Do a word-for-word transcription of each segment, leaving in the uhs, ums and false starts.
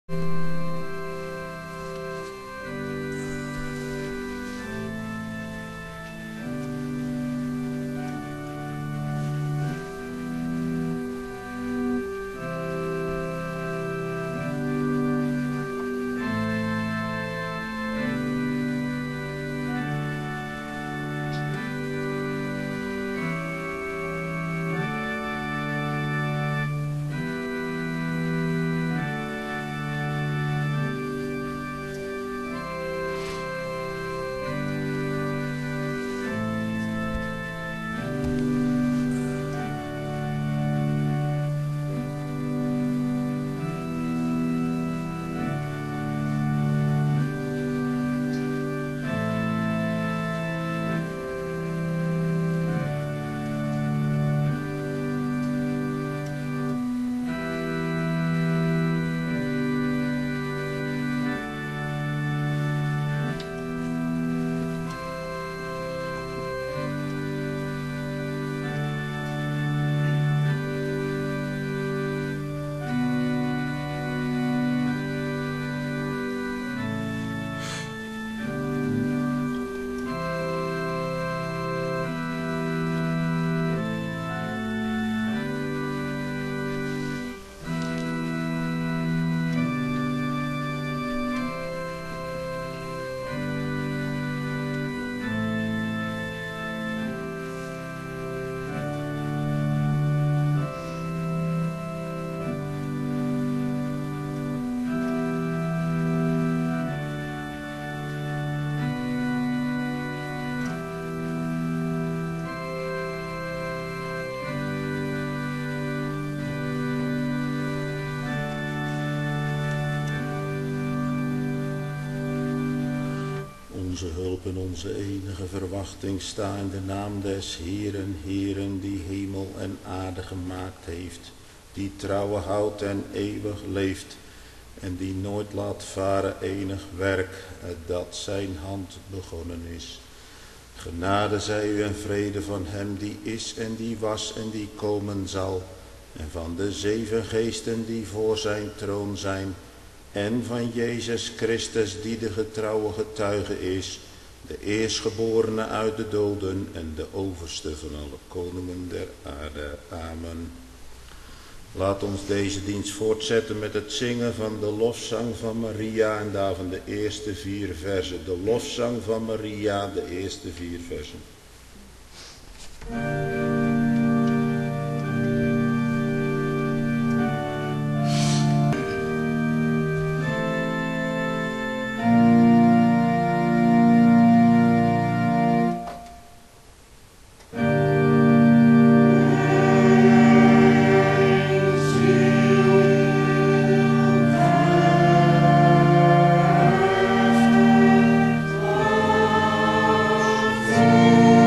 Onze hulp en onze enige verwachting sta in de naam des Heeren, Heeren, die hemel en aarde gemaakt heeft, die trouwe houdt en eeuwig leeft, en die nooit laat varen enig werk, dat zijn hand begonnen is. Genade zij u en vrede van hem die is en die was en die komen zal, en van de zeven geesten die voor zijn troon zijn, en van Jezus Christus die de getrouwe getuige is, de eerstgeborene uit de doden en de overste van alle koningen der aarde. Amen. Laat ons deze dienst voortzetten met het zingen van de lofzang van Maria en daarvan de eerste vier versen. De lofzang van Maria, de eerste vier versen. Thank you.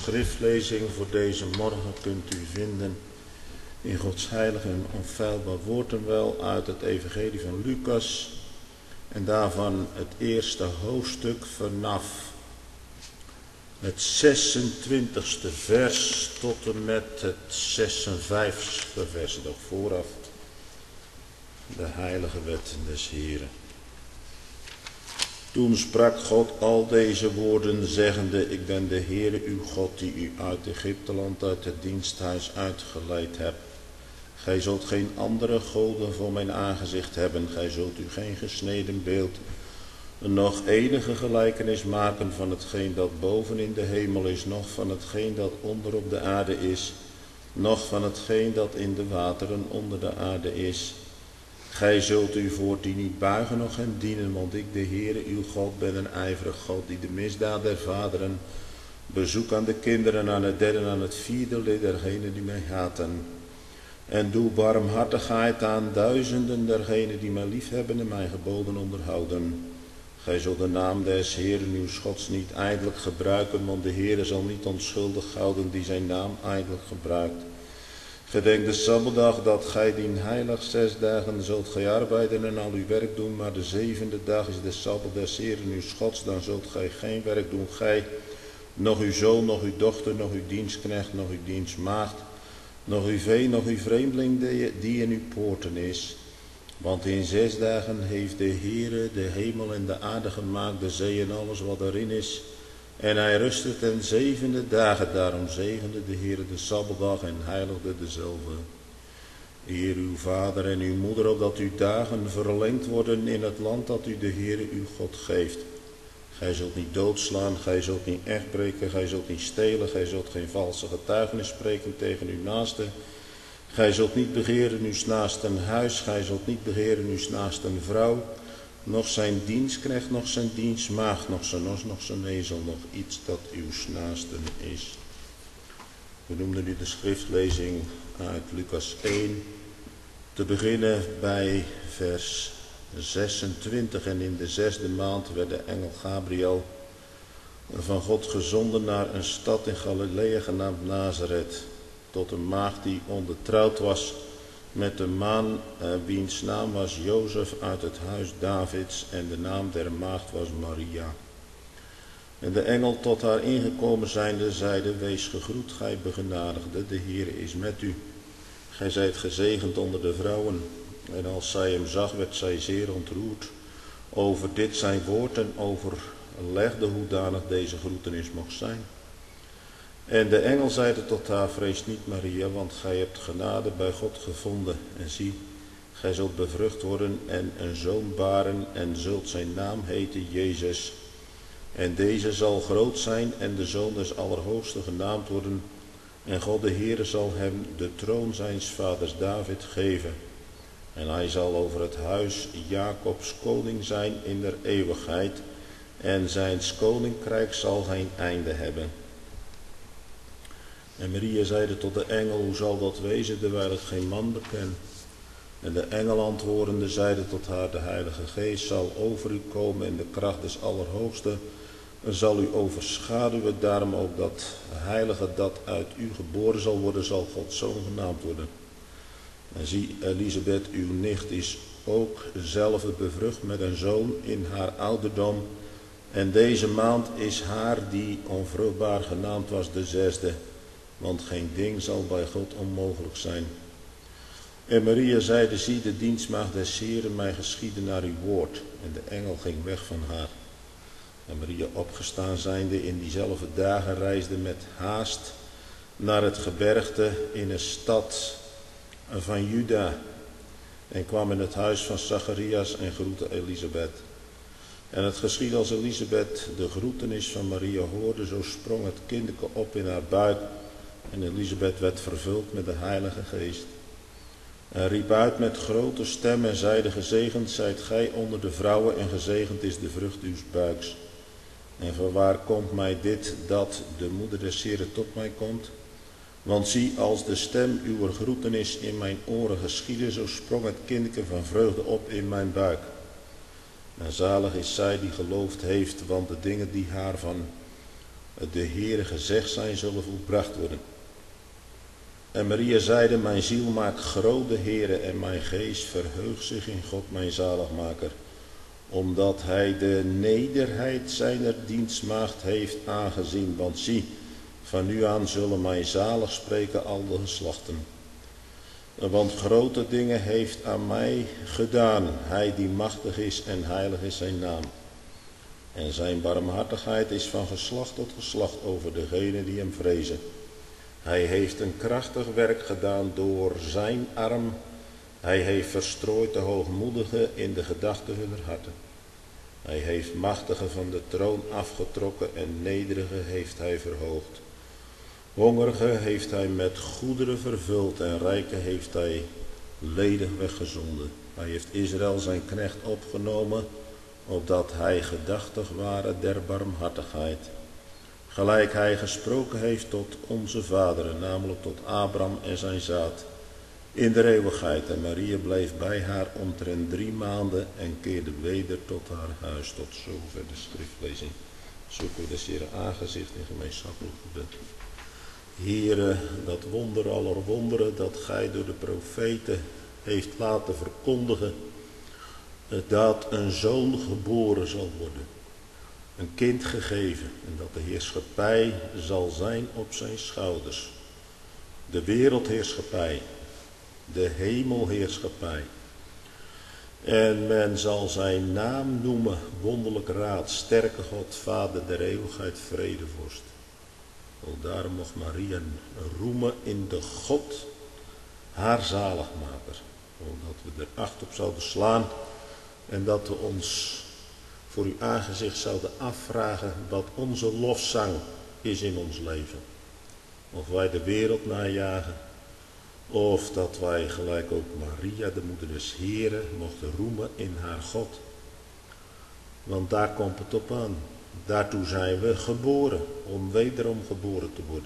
schriftlezing voor deze morgen kunt u vinden in Gods heilig en onfeilbaar woord en wel uit het evangelie van Lucas en daarvan het eerste hoofdstuk vanaf het zesentwintigste vers tot en met het zesenvijftigste vers, nog vooraf de heilige wet des Heren. Toen sprak God al deze woorden, zeggende: Ik ben de Heere uw God, die u uit Egypteland, uit het diensthuis uitgeleid hebt. Gij zult geen andere goden voor mijn aangezicht hebben. Gij zult u geen gesneden beeld, nog enige gelijkenis maken van hetgeen dat boven in de hemel is, noch van hetgeen dat onder op de aarde is, noch van hetgeen dat in de wateren onder de aarde is. Gij zult u voor die niet buigen noch hem dienen, want ik, de Heere uw God, ben een ijverig God, die de misdaad der vaderen bezoek aan de kinderen, aan het derde en aan het vierde lid dergenen die mij haten. En doe barmhartigheid aan duizenden dergenen die mij liefhebben en mijn geboden onderhouden. Gij zult de naam des Heeren uw Gods niet ijdelijk gebruiken, want de Heere zal niet onschuldig houden die zijn naam ijdelijk gebruikt. Gedenk de Sabbatdag, dat gij dien heilig zes dagen zult gij arbeiden en al uw werk doen, maar de zevende dag is de Sabbat des Heeren uw Gods, dan zult gij geen werk doen, gij, nog uw zoon, nog uw dochter, nog uw dienstknecht, nog uw dienstmaagd, nog uw vee, nog uw vreemdeling die in uw poorten is. Want in zes dagen heeft de Heere de hemel en de aarde gemaakt, de zee en alles wat erin is. En hij rustte ten zevende dagen, daarom zegende de Heere de Sabbatdag en heiligde dezelve. Eer uw vader en uw moeder, opdat uw dagen verlengd worden in het land dat u de Heere uw God geeft. Gij zult niet doodslaan, gij zult niet echt breken, gij zult niet stelen, gij zult geen valse getuigenis spreken tegen uw naaste. Gij zult niet begeren uw naasten huis, gij zult niet begeren uw naasten vrouw, nog zijn dienstknecht, nog zijn dienstmaagd, nog zijn os, nog zijn ezel, nog iets dat uw naasten is. We noemden nu de schriftlezing uit Lucas één, te beginnen bij vers zesentwintig. En in de zesde maand werd de engel Gabriel van God gezonden naar een stad in Galilea genaamd Nazareth, tot een maagd die ondertrouwd was met een man uh, wiens naam was Jozef uit het huis Davids, en de naam der maagd was Maria. En de engel tot haar ingekomen zijnde zeide: Wees gegroet, gij begenadigde, de Heere is met u. Gij zijt gezegend onder de vrouwen. En als zij hem zag, werd zij zeer ontroerd over dit zijn woord en overlegde hoedanig deze groetenis mocht zijn. En de engel zeide tot haar: Vrees niet, Maria, want gij hebt genade bij God gevonden. En zie, gij zult bevrucht worden en een zoon baren en zult zijn naam heten Jezus. En deze zal groot zijn en de zoon des Allerhoogste genaamd worden. En God de Heere zal hem de troon zijns vaders David geven. En hij zal over het huis Jacobs koning zijn in der eeuwigheid. En zijns koninkrijk zal geen einde hebben. En Maria zeide tot de engel: Hoe zal dat wezen, terwijl ik geen man beken? En de engel antwoordende zeide tot haar: De Heilige Geest zal over u komen en de kracht des Allerhoogste zal u overschaduwen. Daarom ook dat heilige dat uit u geboren zal worden, zal Gods zoon genaamd worden. En zie, Elisabeth, uw nicht, is ook zelf bevrucht met een zoon in haar ouderdom. En deze maand is haar die onvruchtbaar genaamd was de zesde. Want geen ding zal bij God onmogelijk zijn. En Maria zeide: Zie, de dienstmaagd des Heeren, mij geschieden naar uw woord. En de engel ging weg van haar. En Maria, opgestaan zijnde in diezelfde dagen, reisde met haast naar het gebergte in een stad van Juda. En kwam in het huis van Zacharias en groette Elisabeth. En het geschiedde als Elisabeth de groetenis van Maria hoorde, zo sprong het kindeke op in haar buik. En Elisabeth werd vervuld met de Heilige Geest. En riep uit met grote stem en zeide: Gezegend zijt gij onder de vrouwen en gezegend is de vrucht uws buiks. En vanwaar komt mij dit, dat de moeder des Heren tot mij komt? Want zie, als de stem uw groetenis in mijn oren geschiedde, zo sprong het kindeke van vreugde op in mijn buik. En zalig is zij die geloofd heeft, want de dingen die haar van de Heere gezegd zijn, zullen volbracht worden. En Maria zeide, mijn ziel maakt groot de Heere en mijn geest verheugt zich in God mijn zaligmaker, omdat hij de nederheid zijner dienstmaagd heeft aangezien. Want zie, van nu aan zullen mij zalig spreken al de geslachten. Want grote dingen heeft aan mij gedaan, hij die machtig is en heilig is zijn naam. En zijn barmhartigheid is van geslacht tot geslacht over degenen die hem vrezen. Hij heeft een krachtig werk gedaan door zijn arm. Hij heeft verstrooid de hoogmoedigen in de gedachten hunner harten. Hij heeft machtigen van de troon afgetrokken en nederigen heeft hij verhoogd. Hongerigen heeft hij met goederen vervuld en rijken heeft hij ledig weggezonden. Hij heeft Israël zijn knecht opgenomen, opdat hij gedachtig ware der barmhartigheid. Gelijk hij gesproken heeft tot onze vaderen, namelijk tot Abraham en zijn zaad, in de eeuwigheid. En Maria bleef bij haar omtrent drie maanden en keerde weder tot haar huis. Tot zover de schriftlezing. Zoeken we des Heeren aangezicht in gemeenschappelijk gebed. Heere, dat wonder aller wonderen dat gij door de profeten heeft laten verkondigen, dat een zoon geboren zal worden, een kind gegeven en dat de heerschappij zal zijn op zijn schouders. De wereldheerschappij, de hemelheerschappij. En men zal zijn naam noemen, wonderlijk raad, sterke God, Vader der eeuwigheid, vredevorst. O, daarom mocht Maria roemen in de God, haar zaligmaker. O, dat we er acht op zouden slaan en dat we ons voor uw aangezicht zouden afvragen wat onze lofzang is in ons leven. Of wij de wereld najagen, of dat wij gelijk ook Maria, de moeder des Heren, mochten roemen in haar God. Want daar komt het op aan. Daartoe zijn we geboren, om wederom geboren te worden.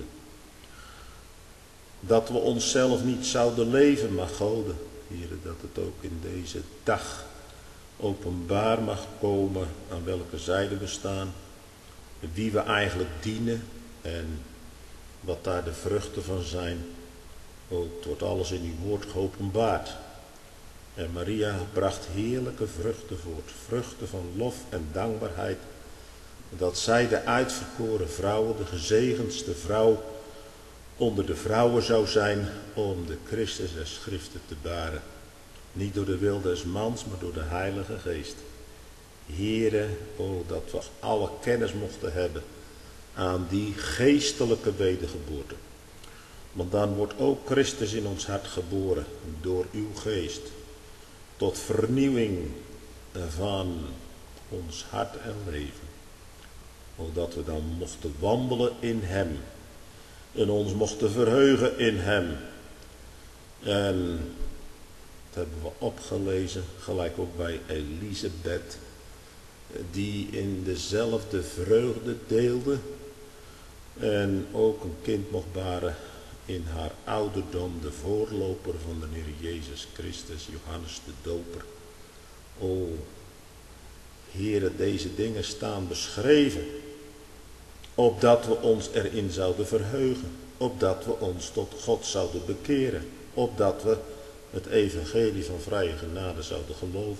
Dat we onszelf niet zouden leven, maar Gode, Heere, dat het ook in deze dag openbaar mag komen aan welke zijde we staan, wie we eigenlijk dienen en wat daar de vruchten van zijn. O, het wordt alles in uw woord geopenbaard. En Maria bracht heerlijke vruchten voort, vruchten van lof en dankbaarheid, dat zij de uitverkoren vrouwen, de gezegendste vrouw onder de vrouwen zou zijn om de Christus der Schriften te baren. Niet door de wil des mans, maar door de Heilige Geest. Heere, o, dat we alle kennis mochten hebben aan die geestelijke wedergeboorte. Want dan wordt ook Christus in ons hart geboren door uw geest. Tot vernieuwing van ons hart en leven. O, dat we dan mochten wandelen in hem. En ons mochten verheugen in hem. En dat hebben we opgelezen, gelijk ook bij Elisabeth, die in dezelfde vreugde deelde en ook een kind mocht baren in haar ouderdom, de voorloper van de Heer Jezus Christus, Johannes de Doper. O, Heere, deze dingen staan beschreven, opdat we ons erin zouden verheugen, opdat we ons tot God zouden bekeren, opdat we het evangelie van vrije genade zouden geloven.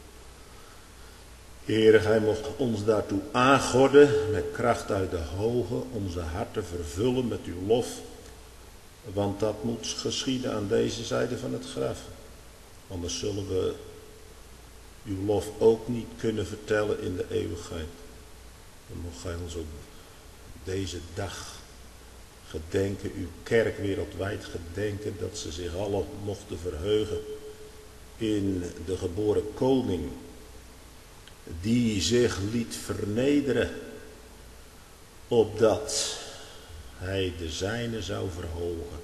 Heere, gij mocht ons daartoe aangorden met kracht uit de hoge, onze harten vervullen met uw lof, want dat moet geschieden aan deze zijde van het graf. Anders zullen we uw lof ook niet kunnen vertellen in de eeuwigheid. Dan mocht gij ons ook deze dag gedenken, uw kerk wereldwijd gedenken, dat ze zich allen mochten verheugen in de geboren koning, die zich liet vernederen, opdat hij de zijne zou verhogen,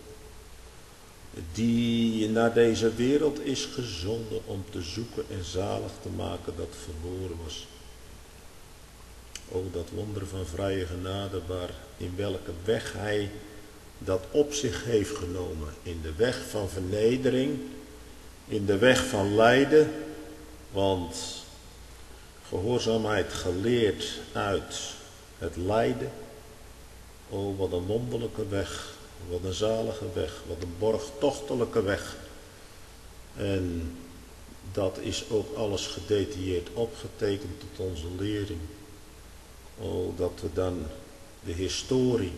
die naar deze wereld is gezonden om te zoeken en zalig te maken dat verloren was. O, dat wonder van vrije genade, waar in welke weg hij dat op zich heeft genomen. In de weg van vernedering, in de weg van lijden, want gehoorzaamheid geleerd uit het lijden. Oh, wat een wonderlijke weg, wat een zalige weg, wat een borgtochtelijke weg. En dat is ook alles gedetailleerd opgetekend tot onze lering. Oh, dat we dan de historie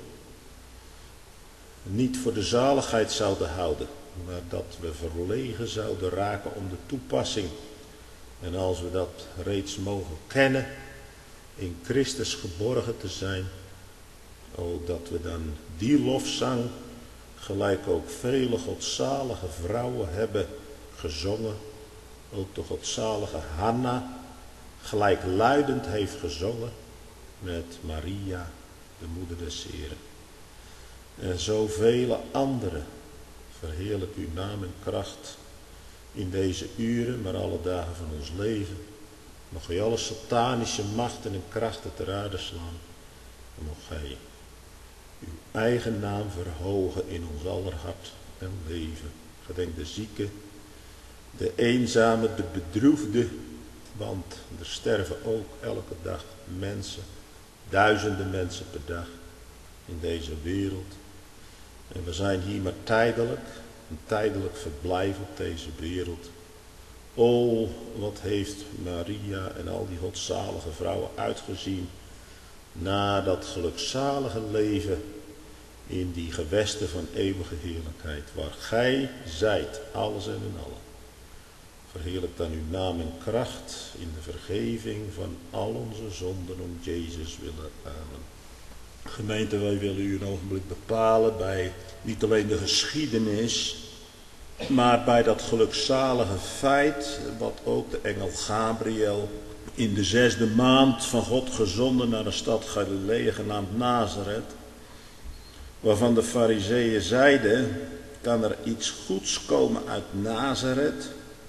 niet voor de zaligheid zouden houden, maar dat we verlegen zouden raken om de toepassing. En als we dat reeds mogen kennen, in Christus geborgen te zijn, oh, dat we dan die lofzang, gelijk ook vele godzalige vrouwen hebben gezongen, ook de godzalige Hanna, gelijkluidend heeft gezongen met Maria, de moeder des Heren. En zoveel anderen, verheerlijk uw naam en kracht in deze uren, maar alle dagen van ons leven. Mocht gij alle satanische machten en krachten ter aarde slaan. En mocht gij uw eigen naam verhogen in ons aller hart en leven. Gedenk de zieke, de eenzame, de bedroefde, want er sterven ook elke dag mensen, duizenden mensen per dag in deze wereld. En we zijn hier maar tijdelijk, een tijdelijk verblijf op deze wereld. O, wat heeft Maria en al die godzalige vrouwen uitgezien na dat gelukzalige leven in die gewesten van eeuwige heerlijkheid, waar gij zijt, alles en in allen. Verheerlijk dan uw naam en kracht in de vergeving van al onze zonden om Jezus willen. Amen. Gemeente, wij willen u een ogenblik bepalen bij niet alleen de geschiedenis, maar bij dat gelukzalige feit wat ook de engel Gabriel in de zesde maand van God gezonden naar de stad Galilea genaamd Nazareth, waarvan de Farizeeën zeiden, kan er iets goeds komen uit Nazareth?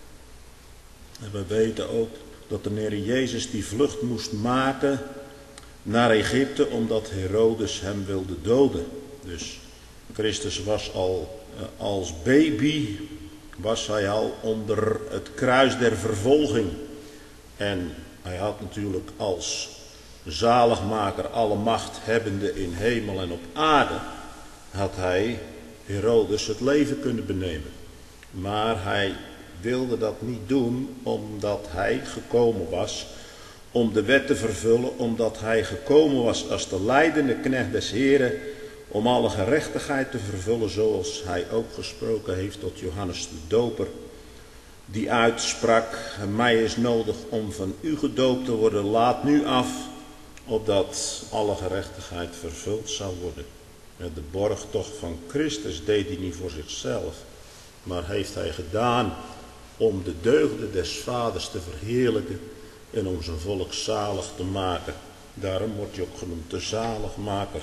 En we weten ook dat de Heer Jezus die vlucht moest maken naar Egypte, omdat Herodes hem wilde doden. Dus Christus was al als baby, was hij al onder het kruis der vervolging. En hij had natuurlijk als zaligmaker alle macht hebbende in hemel en op aarde, had hij Herodes het leven kunnen benemen. Maar hij wilde dat niet doen omdat hij gekomen was om de wet te vervullen, omdat hij gekomen was als de lijdende knecht des Heren, om alle gerechtigheid te vervullen, zoals hij ook gesproken heeft tot Johannes de Doper, die uitsprak, mij is nodig om van u gedoopt te worden, laat nu af, opdat alle gerechtigheid vervuld zou worden. Met de borgtocht van Christus deed hij niet voor zichzelf, maar heeft hij gedaan om de deugden des vaders te verheerlijken en om zijn volk zalig te maken. Daarom wordt hij ook genoemd de zaligmaker.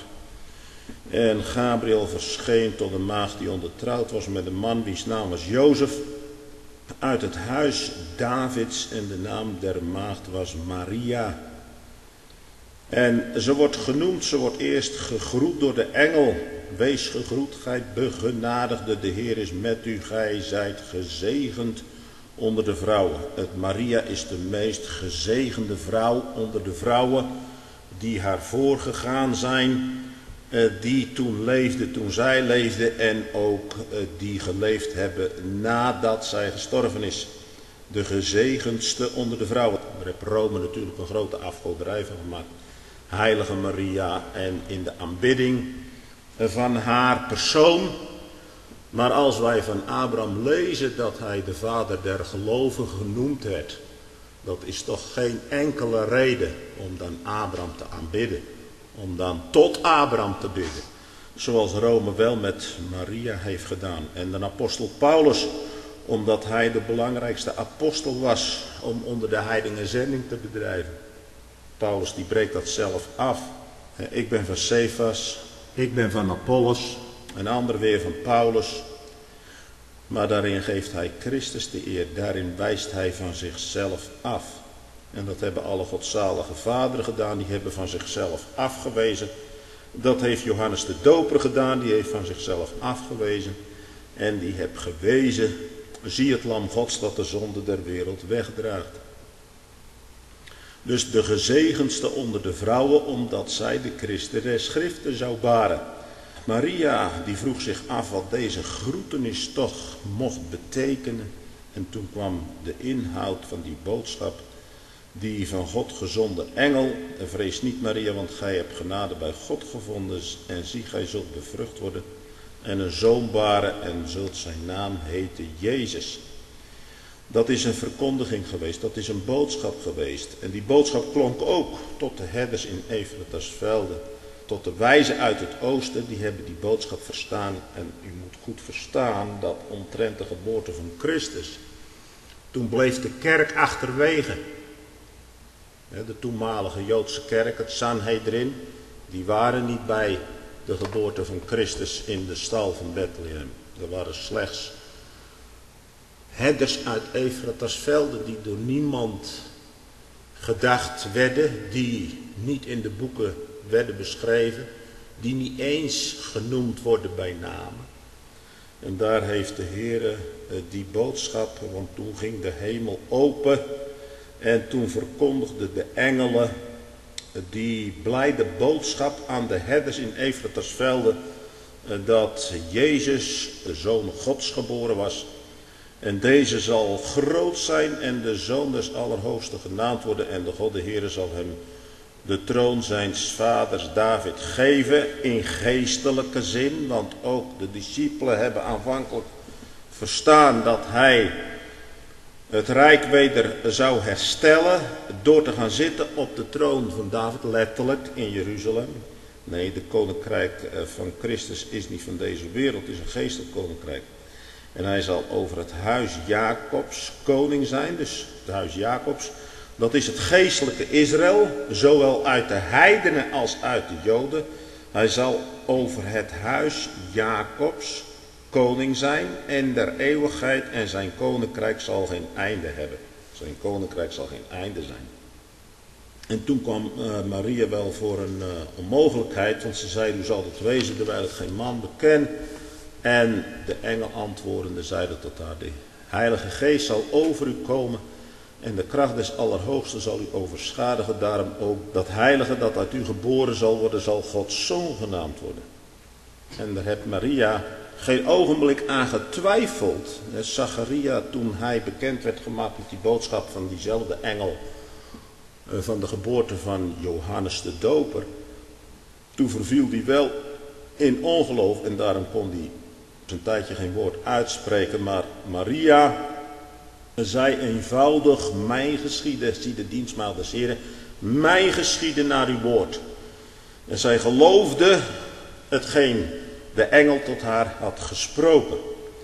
En Gabriel verscheen tot een maagd die ondertrouwd was met een man wiens naam was Jozef, uit het huis Davids, en de naam der maagd was Maria. En ze wordt genoemd, ze wordt eerst gegroet door de engel. Wees gegroet, gij begenadigde, de Heer is met u, gij zijt gezegend onder de vrouwen. Het Maria is de meest gezegende vrouw onder de vrouwen die haar voorgegaan zijn, die toen leefde, toen zij leefde, en ook die geleefd hebben nadat zij gestorven is. De gezegendste onder de vrouwen. Daar heeft Rome natuurlijk een grote afgoderij van gemaakt. Heilige Maria, en in de aanbidding van haar persoon. Maar als wij van Abraham lezen dat hij de vader der gelovigen genoemd werd, dat is toch geen enkele reden om dan Abraham te aanbidden. Om dan tot Abraham te bidden. Zoals Rome wel met Maria heeft gedaan. En de apostel Paulus, omdat hij de belangrijkste apostel was om onder de heidenen zending te bedrijven. Paulus die breekt dat zelf af. Ik ben van Cephas, ik ben van Apollos, een ander weer van Paulus. Maar daarin geeft hij Christus de eer, daarin wijst hij van zichzelf af. En dat hebben alle godzalige vaderen gedaan, die hebben van zichzelf afgewezen. Dat heeft Johannes de Doper gedaan, die heeft van zichzelf afgewezen. En die heeft gewezen, zie het lam Gods dat de zonde der wereld wegdraagt. Dus de gezegendste onder de vrouwen, omdat zij de Christen der Schriften zou baren. Maria die vroeg zich af wat deze groetenis toch mocht betekenen. En toen kwam de inhoud van die boodschap, die van God gezonden engel. En vrees niet, Maria, want gij hebt genade bij God gevonden. En zie, gij zult bevrucht worden en een zoon baren en zult zijn naam heten Jezus. Dat is een verkondiging geweest, dat is een boodschap geweest. En die boodschap klonk ook tot de herders in Efratasvelde. Tot de wijzen uit het oosten, die hebben die boodschap verstaan. En u moet goed verstaan dat omtrent de geboorte van Christus, toen bleef de kerk achterwege. De toenmalige Joodse kerk, het Sanhedrin, die waren niet bij de geboorte van Christus in de stal van Bethlehem. Er waren slechts herders uit Efratasvelde die door niemand gedacht werden, die niet in de boeken werden beschreven, die niet eens genoemd worden bij naam. En daar heeft de Heere die boodschap, want toen ging de hemel open en toen verkondigden de engelen die blijde boodschap aan de herders in Efratasvelde dat Jezus, de Zoon Gods, geboren was. En deze zal groot zijn en de Zoon des Allerhoogsten genaamd worden. En de God de Heere zal hem de troon zijns vaders David geven in geestelijke zin. Want ook de discipelen hebben aanvankelijk verstaan dat hij het rijk weder zou herstellen door te gaan zitten op de troon van David, letterlijk in Jeruzalem. Nee, de koninkrijk van Christus is niet van deze wereld, het is een geestelijk koninkrijk. En hij zal over het huis Jacobs koning zijn, dus het huis Jacobs. Dat is het geestelijke Israël, zowel uit de heidenen als uit de Joden. Hij zal over het huis Jacobs koning zijn en der eeuwigheid, en zijn koninkrijk zal geen einde hebben. Zijn koninkrijk zal geen einde zijn. En toen kwam uh, Maria wel voor een uh, onmogelijkheid, want ze zei, u zal het wezen terwijl ik geen man beken. En de engel antwoordende zeide tot haar, de Heilige Geest zal over u komen en de kracht des Allerhoogsten zal u overschadigen. Daarom ook dat heilige dat uit u geboren zal worden, zal Gods Zoon genaamd worden. En daar heeft Maria geen ogenblik aan getwijfeld. Zacharia, toen hij bekend werd gemaakt met die boodschap van diezelfde engel van de geboorte van Johannes de Doper, toen verviel hij wel in ongeloof en daarom kon hij een tijdje geen woord uitspreken. Maar Maria zei eenvoudig, mijn geschieden, zie de dienstmaagd des Heren, mijn geschieden naar uw woord. En zij geloofde hetgeen de engel tot haar had gesproken.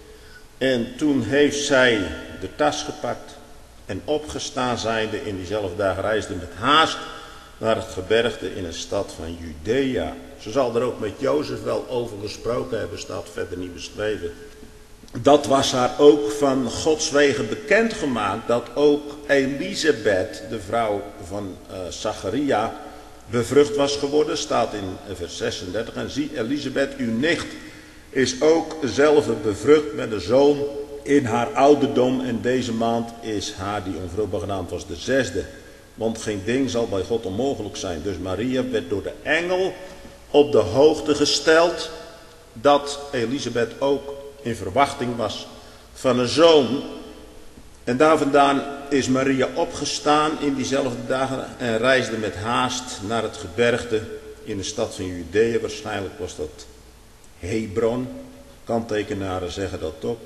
En toen heeft zij de tas gepakt en opgestaan zijnde in diezelfde dagen reisde met haast naar het gebergte in een stad van Judea. Ze zal er ook met Jozef wel over gesproken hebben, staat verder niet beschreven. Dat was haar ook van Gods wegen bekendgemaakt, dat ook Elisabeth, de vrouw van uh, Zacharia, bevrucht was geworden, staat in vers zesendertig. En zie, Elisabeth, uw nicht, is ook zelf bevrucht met een zoon in haar ouderdom. En deze maand is haar, die onvruchtbaar genaamd was, de zesde. Want geen ding zal bij God onmogelijk zijn. Dus Maria werd door de engel op de hoogte gesteld dat Elisabeth ook in verwachting was van een zoon. En daar vandaan is Maria opgestaan in diezelfde dagen en reisde met haast naar het gebergte in de stad van Judea. Waarschijnlijk was dat Hebron. Kanttekenaren zeggen dat ook.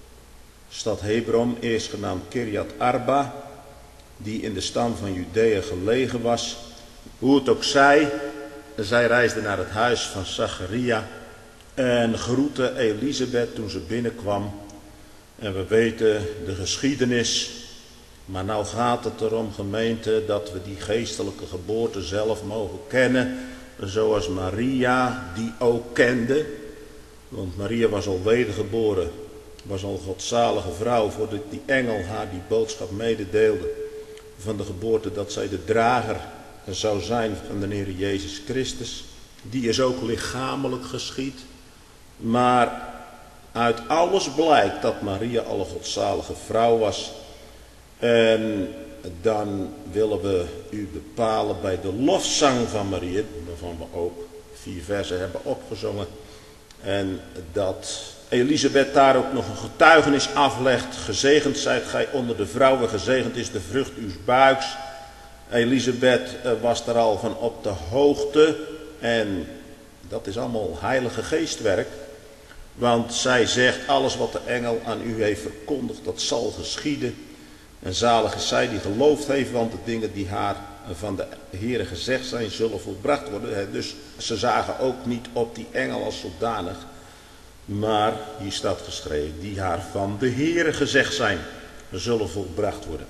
Stad Hebron, eerst genaamd Kirjat Arba, die in de stam van Judea gelegen was. Hoe het ook zij, zij reisde naar het huis van Zacharia en groette Elisabeth toen ze binnenkwam. En we weten de geschiedenis, maar nou gaat het erom, gemeente, dat we die geestelijke geboorte zelf mogen kennen, zoals Maria die ook kende. Want Maria was al wedergeboren, was al godzalige vrouw, voordat die engel haar die boodschap mededeelde van de geboorte, dat zij de drager zou zijn van de Heer Jezus Christus. Die is ook lichamelijk geschied, maar uit alles blijkt dat Maria al een godzalige vrouw was. En dan willen we u bepalen bij de lofzang van Maria, waarvan we ook vier versen hebben opgezongen. En dat Elisabeth daar ook nog een getuigenis aflegt. Gezegend zijt gij onder de vrouwen, gezegend is de vrucht uws buiks. Elisabeth was daar al van op de hoogte. En dat is allemaal heilige geestwerk. Want zij zegt, alles wat de engel aan u heeft verkondigd, dat zal geschieden. En zalig is zij die geloofd heeft, want de dingen die haar van de Heere gezegd zijn, zullen volbracht worden. Dus ze zagen ook niet op die engel als zodanig. Maar hier staat geschreven, die haar van de Heere gezegd zijn, zullen volbracht worden.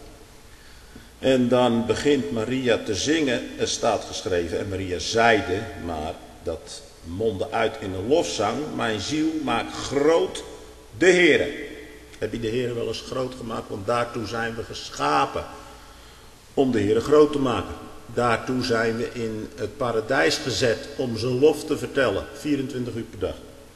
En dan begint Maria te zingen, er staat geschreven, en Maria zeide, maar dat mondde uit in een lofzang, mijn ziel maakt groot de Heere. Heb je de Heere wel eens groot gemaakt? Want daartoe zijn we geschapen, om de Heere groot te maken. Daartoe zijn we in het paradijs gezet, om zijn lof te vertellen, vierentwintig uur per dag.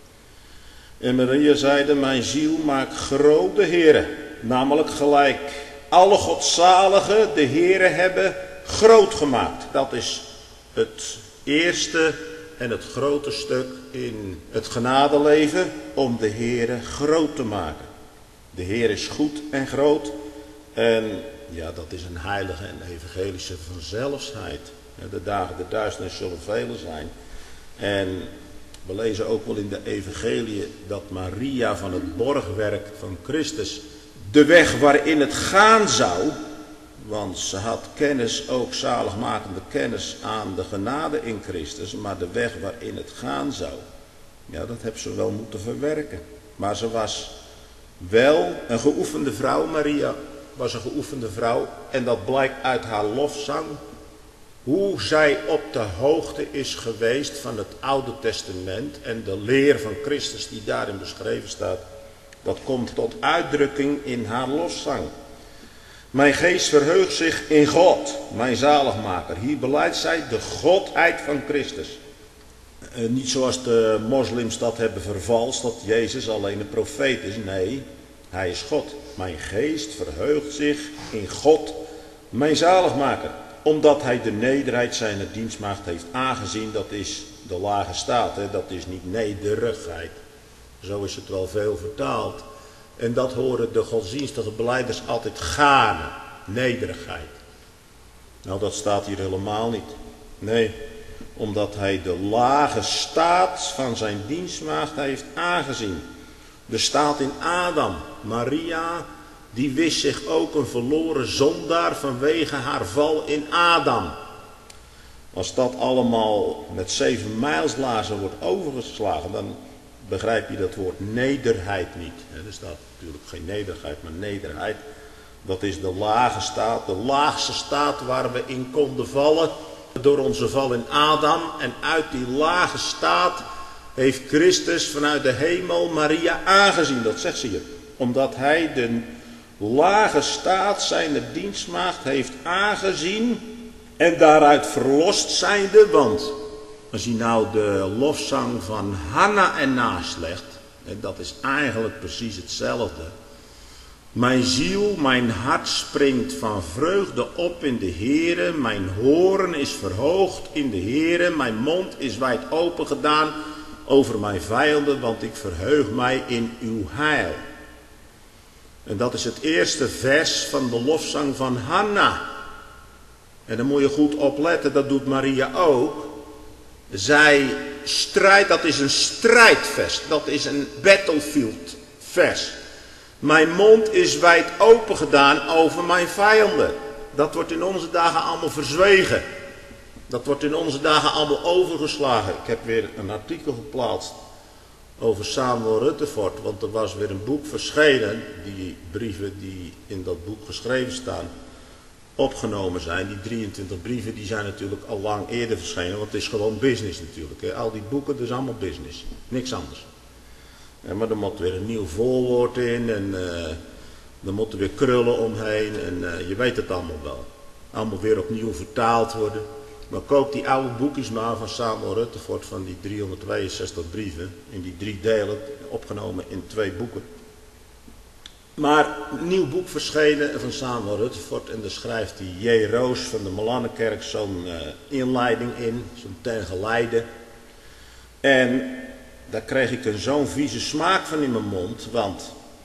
En Maria zeide, mijn ziel maakt groot de Heere, namelijk gelijk alle godzaligen de Heere hebben groot gemaakt. Dat is het eerste en het grote stuk in het genadeleven, om de Heere groot te maken. De Heer is goed en groot en ja, dat is een heilige en evangelische vanzelfsheid. De dagen der duisternis zullen vele zijn. En we lezen ook wel in de evangelie dat Maria van het borgwerk van Christus de weg waarin het gaan zou, want ze had kennis, ook zaligmakende kennis aan de genade in Christus, maar de weg waarin het gaan zou, ja, dat heeft ze wel moeten verwerken. Maar ze was wel een geoefende vrouw, Maria was een geoefende vrouw, en dat blijkt uit haar lofzang, hoe zij op de hoogte is geweest van het Oude Testament en de leer van Christus die daarin beschreven staat. Dat komt tot uitdrukking in haar lofzang. Mijn geest verheugt zich in God, mijn zaligmaker. Hier beleidt zij de godheid van Christus. Eh, niet zoals de moslims dat hebben vervalst, dat Jezus alleen een profeet is. Nee, hij is God. Mijn geest verheugt zich in God, mijn zaligmaker. Omdat hij de nederheid zijner dienstmaagd heeft aangezien, dat is de lage staat, hè? Dat is niet nederigheid. Zo is het wel veel vertaald. En dat horen de godsdienstige belijders altijd gaarne, nederigheid. Nou, dat staat hier helemaal niet. Nee, omdat hij de lage staat van zijn dienstmaagd heeft aangezien. Er staat in Adam, Maria, die wist zich ook een verloren zondaar vanwege haar val in Adam. Als dat allemaal met zeven mijlslaarzen wordt overgeslagen, dan begrijp je dat woord nederheid niet. Er staat natuurlijk geen nederigheid, maar nederheid. Dat is de lage staat, de laagste staat waar we in konden vallen door onze val in Adam. En uit die lage staat heeft Christus vanuit de hemel Maria aangezien. Dat zegt ze hier. Omdat hij de lage staat zijner dienstmaagd heeft aangezien en daaruit verlost zijnde. Want als je nou de lofzang van Hanna ernaast legt, en dat is eigenlijk precies hetzelfde. Mijn ziel, mijn hart springt van vreugde op in de Heere, mijn horen is verhoogd in de Heere, mijn mond is wijd open gedaan over mijn vijanden, want ik verheug mij in uw heil. En dat is het eerste vers van de lofzang van Hanna. En dan moet je goed opletten, dat doet Maria ook. Zij strijdt, dat is een strijdvers, dat is een battlefield vers. Mijn mond is wijd open gedaan over mijn vijanden. Dat wordt in onze dagen allemaal verzwegen. Dat wordt in onze dagen allemaal overgeslagen. Ik heb weer een artikel geplaatst over Samuel Rutherford, want er was weer een boek verschenen, die brieven die in dat boek geschreven staan, opgenomen zijn. Die drieëntwintig brieven die zijn natuurlijk al lang eerder verschenen, want het is gewoon business natuurlijk. Hè. Al die boeken, dat is allemaal business. Niks anders. Ja, maar er moet weer een nieuw voorwoord in en uh, er moeten weer krullen omheen en uh, je weet het allemaal wel. Allemaal weer opnieuw vertaald worden. Maar koop die oude boekjes maar van Samuel Rutherford van die driehonderdtweeënzestig brieven in die drie delen, opgenomen in twee boeken. Maar een nieuw boek verschenen van Samuel Rutherford en daar schrijft hij J. Roos van de Malanenkerk zo'n uh, inleiding in, zo'n ten geleide. En daar kreeg ik een zo'n vieze smaak van in mijn mond, want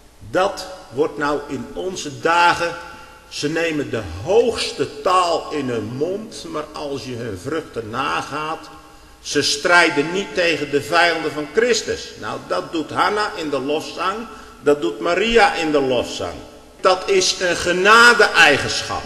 dat wordt nou in onze dagen, ze nemen de hoogste taal in hun mond, maar als je hun vruchten nagaat, ze strijden niet tegen de vijanden van Christus. Nou, dat doet Hanna in de lofzang, dat doet Maria in de lofzang. Dat is een genade-eigenschap.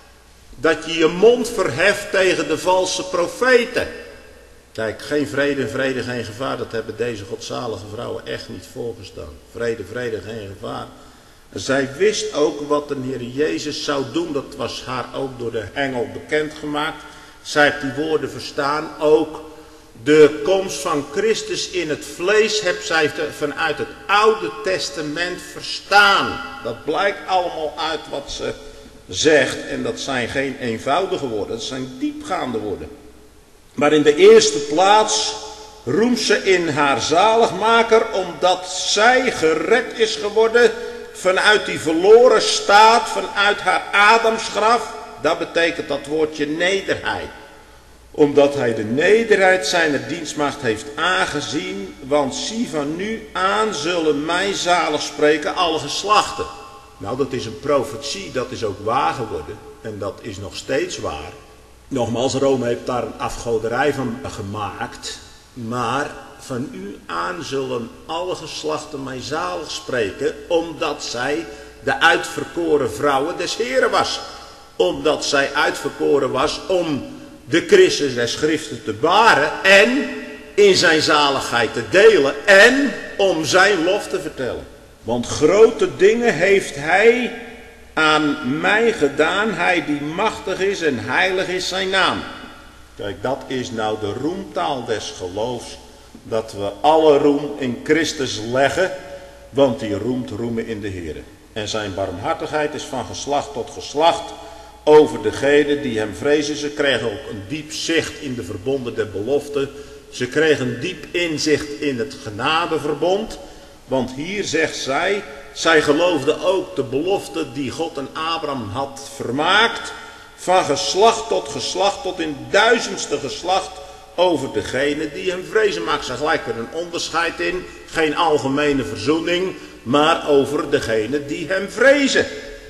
Dat je je mond verheft tegen de valse profeten. Kijk, geen vrede, vrede, geen gevaar, dat hebben deze godzalige vrouwen echt niet voorgestaan. Vrede, vrede, geen gevaar. En zij wist ook wat de Heer Jezus zou doen, dat was haar ook door de engel bekendgemaakt. Zij heeft die woorden verstaan, ook de komst van Christus in het vlees heb zij vanuit het Oude Testament verstaan. Dat blijkt allemaal uit wat ze zegt en dat zijn geen eenvoudige woorden, dat zijn diepgaande woorden. Maar in de eerste plaats roemt ze in haar zaligmaker omdat zij gered is geworden vanuit die verloren staat, vanuit haar Adamsgraf. Dat betekent dat woordje nederheid. Omdat hij de nederheid zijner dienstmaagd heeft aangezien, want zie van nu aan zullen mij zalig spreken alle geslachten. Nou, dat is een profetie, dat is ook waar geworden en dat is nog steeds waar. Nogmaals, Rome heeft daar een afgoderij van gemaakt, maar van u aan zullen alle geslachten mij zalig spreken, omdat zij de uitverkoren vrouwen des Heren was. Omdat zij uitverkoren was om de Christus der Schriften te baren en in zijn zaligheid te delen en om zijn lof te vertellen. Want grote dingen heeft hij aan mij gedaan, hij die machtig is en heilig is zijn naam. Kijk, dat is nou de roemtaal des geloofs, dat we alle roem in Christus leggen, want die roemt roemen in de Heer. En zijn barmhartigheid is van geslacht tot geslacht over degenen die hem vrezen. Ze kregen ook een diep zicht in de verbonden der belofte. Ze kregen een diep inzicht in het genadeverbond. Want hier zegt zij, zij geloofden ook de belofte die God en Abraham had vermaakt. Van geslacht tot geslacht tot in duizendste geslacht over degenen die hem vrezen. Maakt ze gelijk er een onderscheid in. Geen algemene verzoening, maar over degenen die hem vrezen.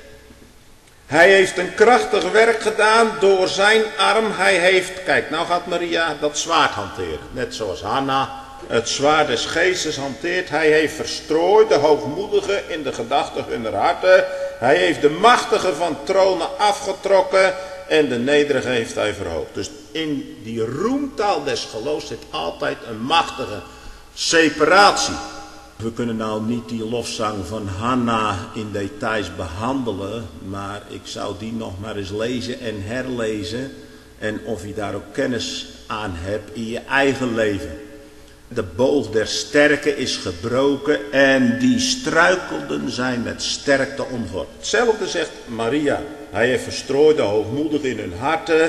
Hij heeft een krachtig werk gedaan door zijn arm. Hij heeft, kijk, nou gaat Maria dat zwaard hanteren. Net zoals Hanna het zwaard des geestes hanteert. Hij heeft verstrooid de hoogmoedigen in de gedachten hunner harten. Hij heeft de machtigen van tronen afgetrokken en de nederige heeft hij verhoogd. Dus in die roemtaal des geloofs zit altijd een machtige separatie. We kunnen nou niet die lofzang van Hanna in details behandelen, maar ik zou die nog maar eens lezen en herlezen en of je daar ook kennis aan hebt in je eigen leven. De boog der sterken is gebroken en die struikelden zijn met sterkte omgord. Hetzelfde zegt Maria. Hij heeft verstrooid de hoogmoedigen in hun harten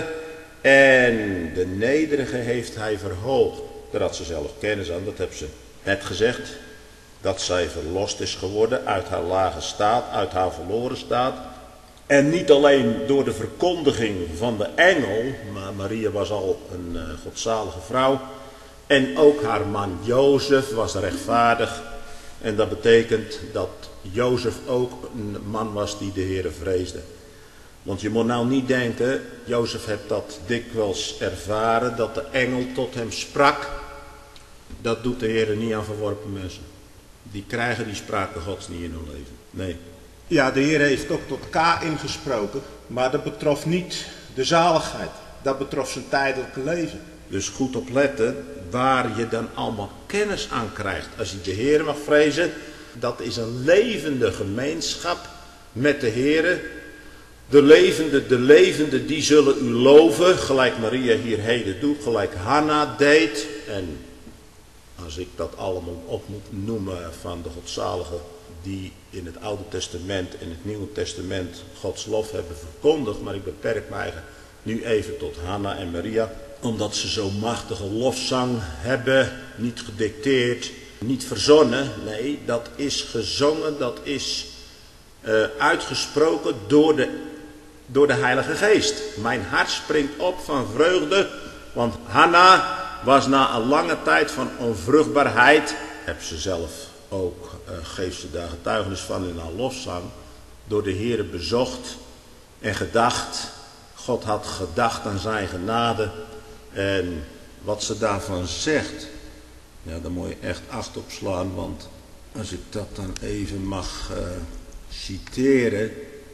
en de nederige heeft hij verhoogd. Daar had ze zelf kennis aan, dat heb ze net gezegd. Dat zij verlost is geworden uit haar lage staat, uit haar verloren staat. En niet alleen door de verkondiging van de engel, maar Maria was al een uh, godzalige vrouw. En ook haar man Jozef was rechtvaardig. En dat betekent dat Jozef ook een man was die de Heere vreesde. Want je moet nou niet denken, Jozef heeft dat dikwijls ervaren, dat de engel tot hem sprak. Dat doet de Heere niet aan verworpen mensen. Die krijgen die sprake Gods niet in hun leven. Nee. Ja, de Heer heeft ook tot K ingesproken. Maar dat betrof niet de zaligheid. Dat betrof zijn tijdelijke leven. Dus goed opletten waar je dan allemaal kennis aan krijgt. Als je de Heer mag vrezen. Dat is een levende gemeenschap met de Heer. De levende, de levende die zullen u loven. Gelijk Maria hier heden doet. Gelijk Hanna deed. En als ik dat allemaal op moet noemen van de godzaligen die in het Oude Testament en het Nieuwe Testament Gods lof hebben verkondigd. Maar ik beperk mij nu even tot Hanna en Maria. Omdat ze zo'n machtige lofzang hebben, niet gedicteerd, niet verzonnen. Nee, dat is gezongen, dat is uh, uitgesproken door de, door de Heilige Geest. Mijn hart springt op van vreugde, want Hanna was na een lange tijd van onvruchtbaarheid, heb ze zelf ook, uh, geeft ze daar getuigenis van in haar lofzang, door de Heere bezocht en gedacht. God had gedacht aan zijn genade. En wat ze daarvan zegt, ja, daar moet je echt acht op slaan. Want als ik dat dan even mag uh, citeren.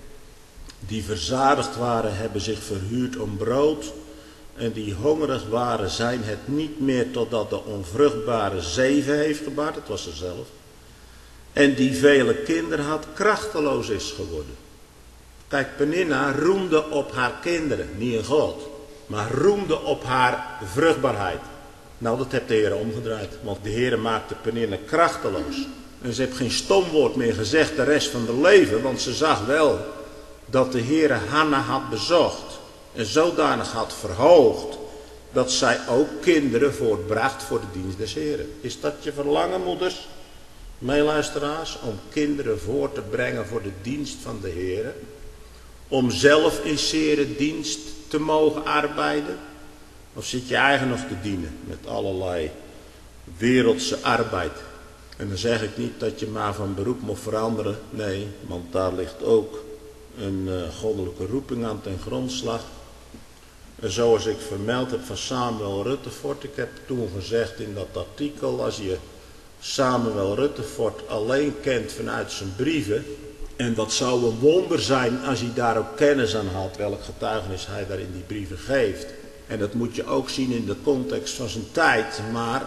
Die verzadigd waren, hebben zich verhuurd om brood. En die hongerig waren, zijn het niet meer totdat de onvruchtbare zeven heeft gebaard. Dat was ze zelf. En die vele kinderen had, krachteloos is geworden. Kijk, Peninna roemde op haar kinderen, niet in God, maar roemde op haar vruchtbaarheid. Nou, dat heeft de Heer omgedraaid, want de Heer maakte Peninna krachteloos. En ze heeft geen stom woord meer gezegd de rest van haar leven, want ze zag wel dat de Heer Hanna had bezocht en zodanig had verhoogd dat zij ook kinderen voortbracht voor de dienst des Heeren. Is dat je verlangen, moeders, meeluisteraars, om kinderen voor te brengen voor de dienst van de Heer? Om zelf in zere dienst te mogen arbeiden? Of zit je eigen nog te dienen met allerlei wereldse arbeid? En dan zeg ik niet dat je maar van beroep moet veranderen. Nee, want daar ligt ook een uh, goddelijke roeping aan ten grondslag. En zoals ik vermeld heb van Samuel Ruttevoort. Ik heb toen gezegd in dat artikel, als je Samuel Ruttevoort alleen kent vanuit zijn brieven. En dat zou een wonder zijn als hij daar ook kennis aan had, welk getuigenis hij daar in die brieven geeft. En dat moet je ook zien in de context van zijn tijd. Maar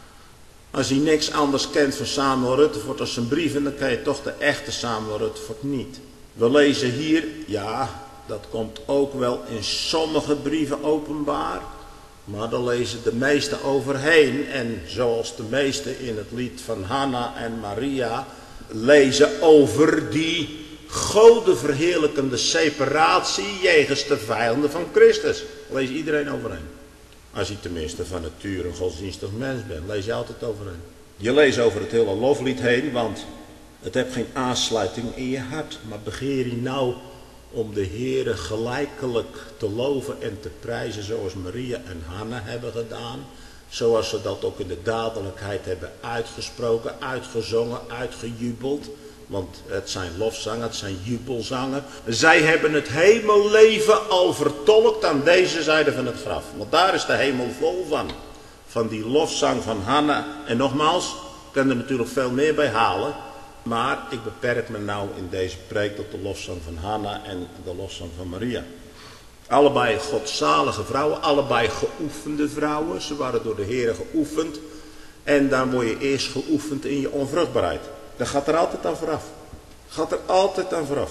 als hij niks anders kent van Samuel Ruttevoort als zijn brieven, dan kan je toch de echte Samuel Ruttevoort niet. We lezen hier, ja, dat komt ook wel in sommige brieven openbaar. Maar daar lezen de meesten overheen. En zoals de meesten in het lied van Hanna en Maria lezen over die godenverheerlijkende separatie jegens de vijanden van Christus. Lees iedereen overheen. Als je tenminste van nature een godsdienstig mens bent, lees je altijd overheen. Je leest over het hele loflied heen, want het heeft geen aansluiting in je hart. Maar begeer je nou om de Heere gelijkelijk te loven en te prijzen zoals Maria en Hanna hebben gedaan. Zoals ze dat ook in de dadelijkheid hebben uitgesproken, uitgezongen, uitgejubeld. Want het zijn lofzangen, het zijn jubelzangen. Zij hebben het hemelleven al vertolkt aan deze zijde van het graf. Want daar is de hemel vol van. Van die lofzang van Hanna. En nogmaals, ik kan er natuurlijk veel meer bij halen. Maar ik beperk me nou in deze preek tot de lofzang van Hanna en de lofzang van Maria. Allebei godzalige vrouwen, allebei geoefende vrouwen. Ze waren door de Heer geoefend. En dan word je eerst geoefend in je onvruchtbaarheid. Dat gaat er altijd aan vooraf. Gaat er altijd aan vooraf.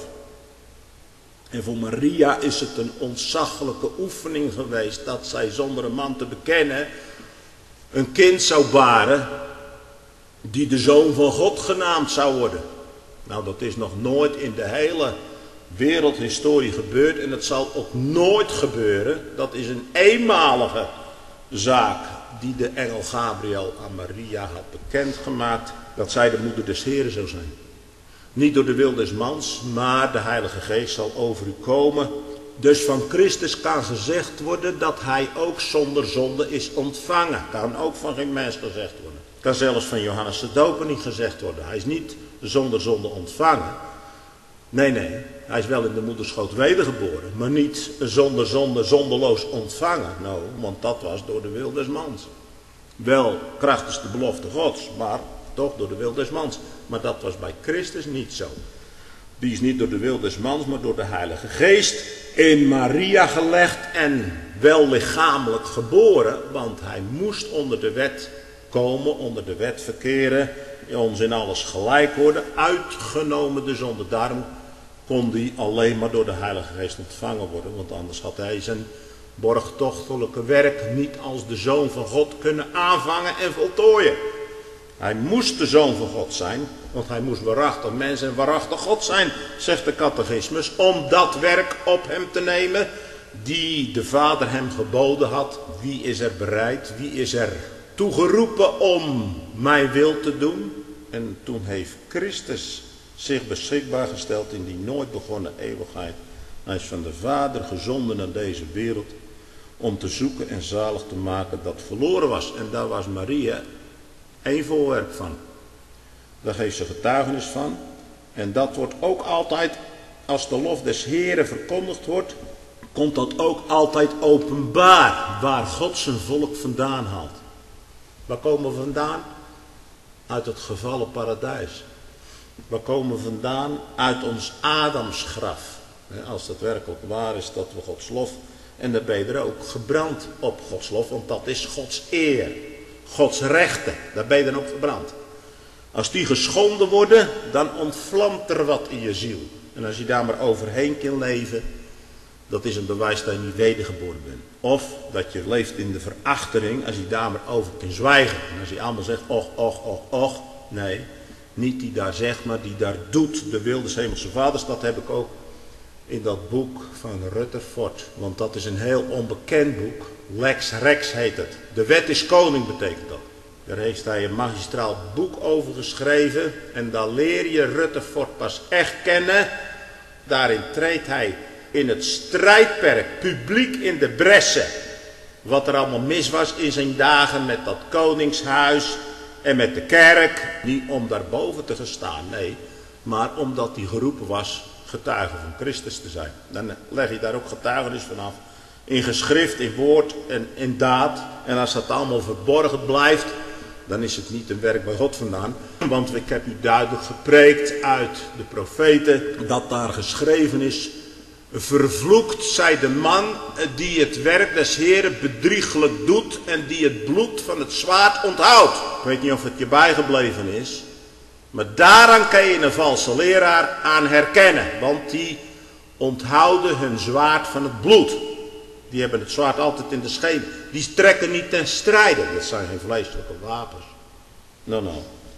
En voor Maria is het een ontzaglijke oefening geweest dat zij zonder een man te bekennen een kind zou baren die de Zoon van God genaamd zou worden. Nou, dat is nog nooit in de hele wereldhistorie gebeurd en het zal ook nooit gebeuren. Dat is een eenmalige zaak die de engel Gabriel aan Maria had bekendgemaakt, dat zij de moeder des Heren zou zijn. Niet door de wil des mans, maar de Heilige Geest zal over u komen. Dus van Christus kan gezegd worden dat hij ook zonder zonde is ontvangen. Kan ook van geen mens gezegd worden. Kan zelfs van Johannes de Doper niet gezegd worden. Hij is niet zonder zonde ontvangen. Nee, nee, hij is wel in de moederschoot wedergeboren, maar niet zonder zonde, zonderloos ontvangen. Nou, want dat was door de wil des mans. Wel krachtens de belofte Gods, maar toch door de wil des mans. Maar dat was bij Christus niet zo. Die is niet door de wil des mans, maar door de Heilige Geest in Maria gelegd en wel lichamelijk geboren, want hij moest onder de wet komen, onder de wet verkeren, ons in alles gelijk worden, uitgenomen de zonde. Daarom kon hij alleen maar door de Heilige Geest ontvangen worden, want anders had hij zijn borgtochtelijke werk niet als de Zoon van God kunnen aanvangen en voltooien. Hij moest de Zoon van God zijn, want hij moest waarachtig mens en waarachtig God zijn, zegt de catechismus, om dat werk op hem te nemen die de Vader hem geboden had. Wie is er bereid, wie is er toegeroepen om mijn wil te doen? En toen heeft Christus zich beschikbaar gesteld in die nooit begonnen eeuwigheid. Hij is van de Vader gezonden naar deze wereld om te zoeken en zalig te maken dat verloren was. En daar was Maria één voorwerp van. Daar geeft ze getuigenis van. En dat wordt ook altijd, als de lof des Heeren verkondigd wordt, komt dat ook altijd openbaar waar God zijn volk vandaan haalt. Waar komen we vandaan? Uit het gevallen paradijs. Waar komen we vandaan? Uit ons Adamsgraf. Als dat werkelijk waar is dat we Gods lof, en dan ben je er ook gebrand op Gods lof, want dat is Gods eer. Gods rechten, daar ben je dan op verbrand. Als die geschonden worden, dan ontvlamt er wat in je ziel. En als je daar maar overheen kunt leven, dat is een bewijs dat je niet wedergeboren bent. Of dat je leeft in de verachtering, als je daar maar over kunt zwijgen. En als je allemaal zegt, och, och, och, och. Nee, niet die daar zegt, maar die daar doet. De wil des hemelse vaders, dat heb ik ook in dat boek van Rutherford. Want dat is een heel onbekend boek. Lex Rex heet het. De wet is koning betekent dat. Daar heeft hij een magistraal boek over geschreven. En dan leer je Rutherford pas echt kennen. Daarin treedt hij in het strijdperk, publiek in de bressen. Wat er allemaal mis was in zijn dagen met dat koningshuis en met de kerk. Niet om daarboven te gaan staan, nee. Maar omdat hij geroepen was getuige van Christus te zijn. Dan leg je daar ook getuigenis vanaf. In geschrift, in woord en in daad. En als dat allemaal verborgen blijft, dan is het niet een werk bij God vandaan. Want ik heb u duidelijk gepreekt uit de profeten dat daar geschreven is: vervloekt zij de man die het werk des Heren bedrieglijk doet en die het bloed van het zwaard onthoudt. Ik weet niet of het je bijgebleven is, maar daaraan kan je een valse leraar aan herkennen. Want die onthouden hun zwaard van het bloed. Die hebben het zwaard altijd in de scheen. Die trekken niet ten strijde. Dat zijn geen vleeselijke wapens. No, no.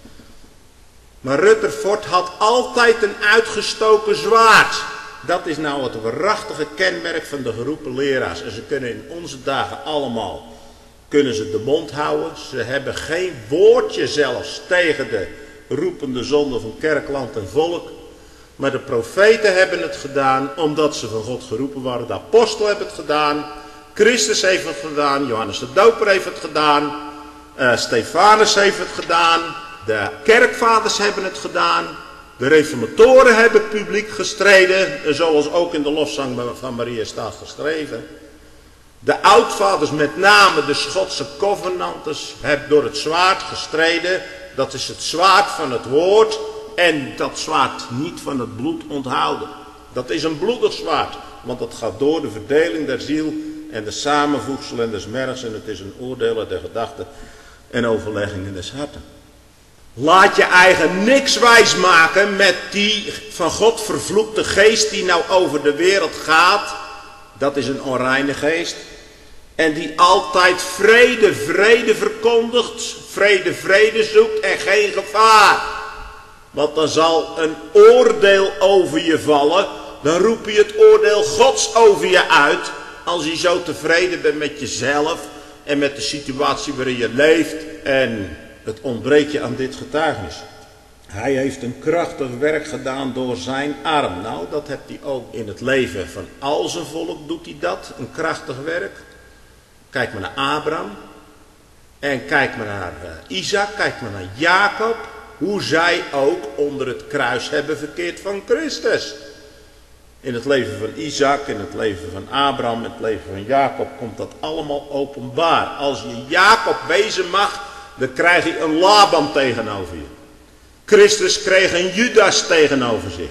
Maar Rutherford had altijd een uitgestoken zwaard. Dat is nou het waarachtige kenmerk van de geroepen leraars. En ze kunnen in onze dagen allemaal, kunnen ze de mond houden. Ze hebben geen woordje zelfs tegen de roepende zonde van kerk, land en volk. Maar de profeten hebben het gedaan omdat ze van God geroepen waren. De apostel heeft het gedaan. Christus heeft het gedaan. Johannes de Doper heeft het gedaan. Uh, Stefanus heeft het gedaan. De kerkvaders hebben het gedaan. De reformatoren hebben publiek gestreden. Zoals ook in de lofzang van Maria staat geschreven. De oudvaders, met name de Schotse covenanters, hebben door het zwaard gestreden. Dat is het zwaard van het woord. En dat zwaard niet van het bloed onthouden. Dat is een bloedig zwaard. Want dat gaat door de verdeling der ziel en de samenvoegselen des mergs. En het is een oordeel der gedachten en overleggingen des harten. Laat je eigen niks wijsmaken met die van God vervloekte geest die nou over de wereld gaat. Dat is een onreine geest. En die altijd vrede, vrede verkondigt. Vrede, vrede zoekt en geen gevaar. Want dan zal een oordeel over je vallen. Dan roep je het oordeel Gods over je uit. Als je zo tevreden bent met jezelf. En met de situatie waarin je leeft. En het ontbreekt je aan dit getuigenis. Hij heeft een krachtig werk gedaan door zijn arm. Nou, dat hebt hij ook in het leven van al zijn volk doet hij dat. Een krachtig werk. Kijk maar naar Abraham. En kijk maar naar uh, Isaac. Kijk maar naar Jacob. Hoe zij ook onder het kruis hebben verkeerd van Christus. In het leven van Isaac, in het leven van Abraham, in het leven van Jacob komt dat allemaal openbaar. Als je Jacob wezen mag, dan krijg je een Laban tegenover je. Christus kreeg een Judas tegenover zich.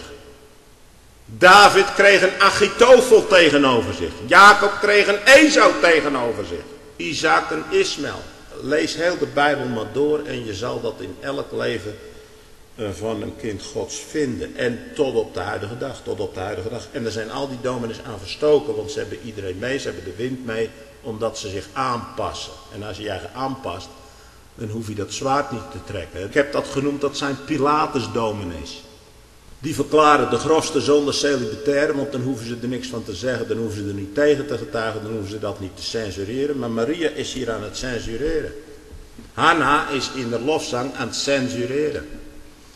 David kreeg een Achitofel tegenover zich. Jacob kreeg een Esau tegenover zich. Isaac een Ismaël. Lees heel de Bijbel maar door en je zal dat in elk leven van een kind Gods vinden. En tot op de huidige dag, tot op de huidige dag. En er zijn al die dominees aan verstoken, want ze hebben iedereen mee, ze hebben de wind mee, omdat ze zich aanpassen. En als je je eigen aanpast, dan hoef je dat zwaard niet te trekken. Ik heb dat genoemd, dat zijn Pilatus-dominees. Die verklaren de grofste zonde celibatair, want dan hoeven ze er niks van te zeggen, dan hoeven ze er niet tegen te getuigen, dan hoeven ze dat niet te censureren. Maar Maria is hier aan het censureren. Hanna is in de lofzang aan het censureren.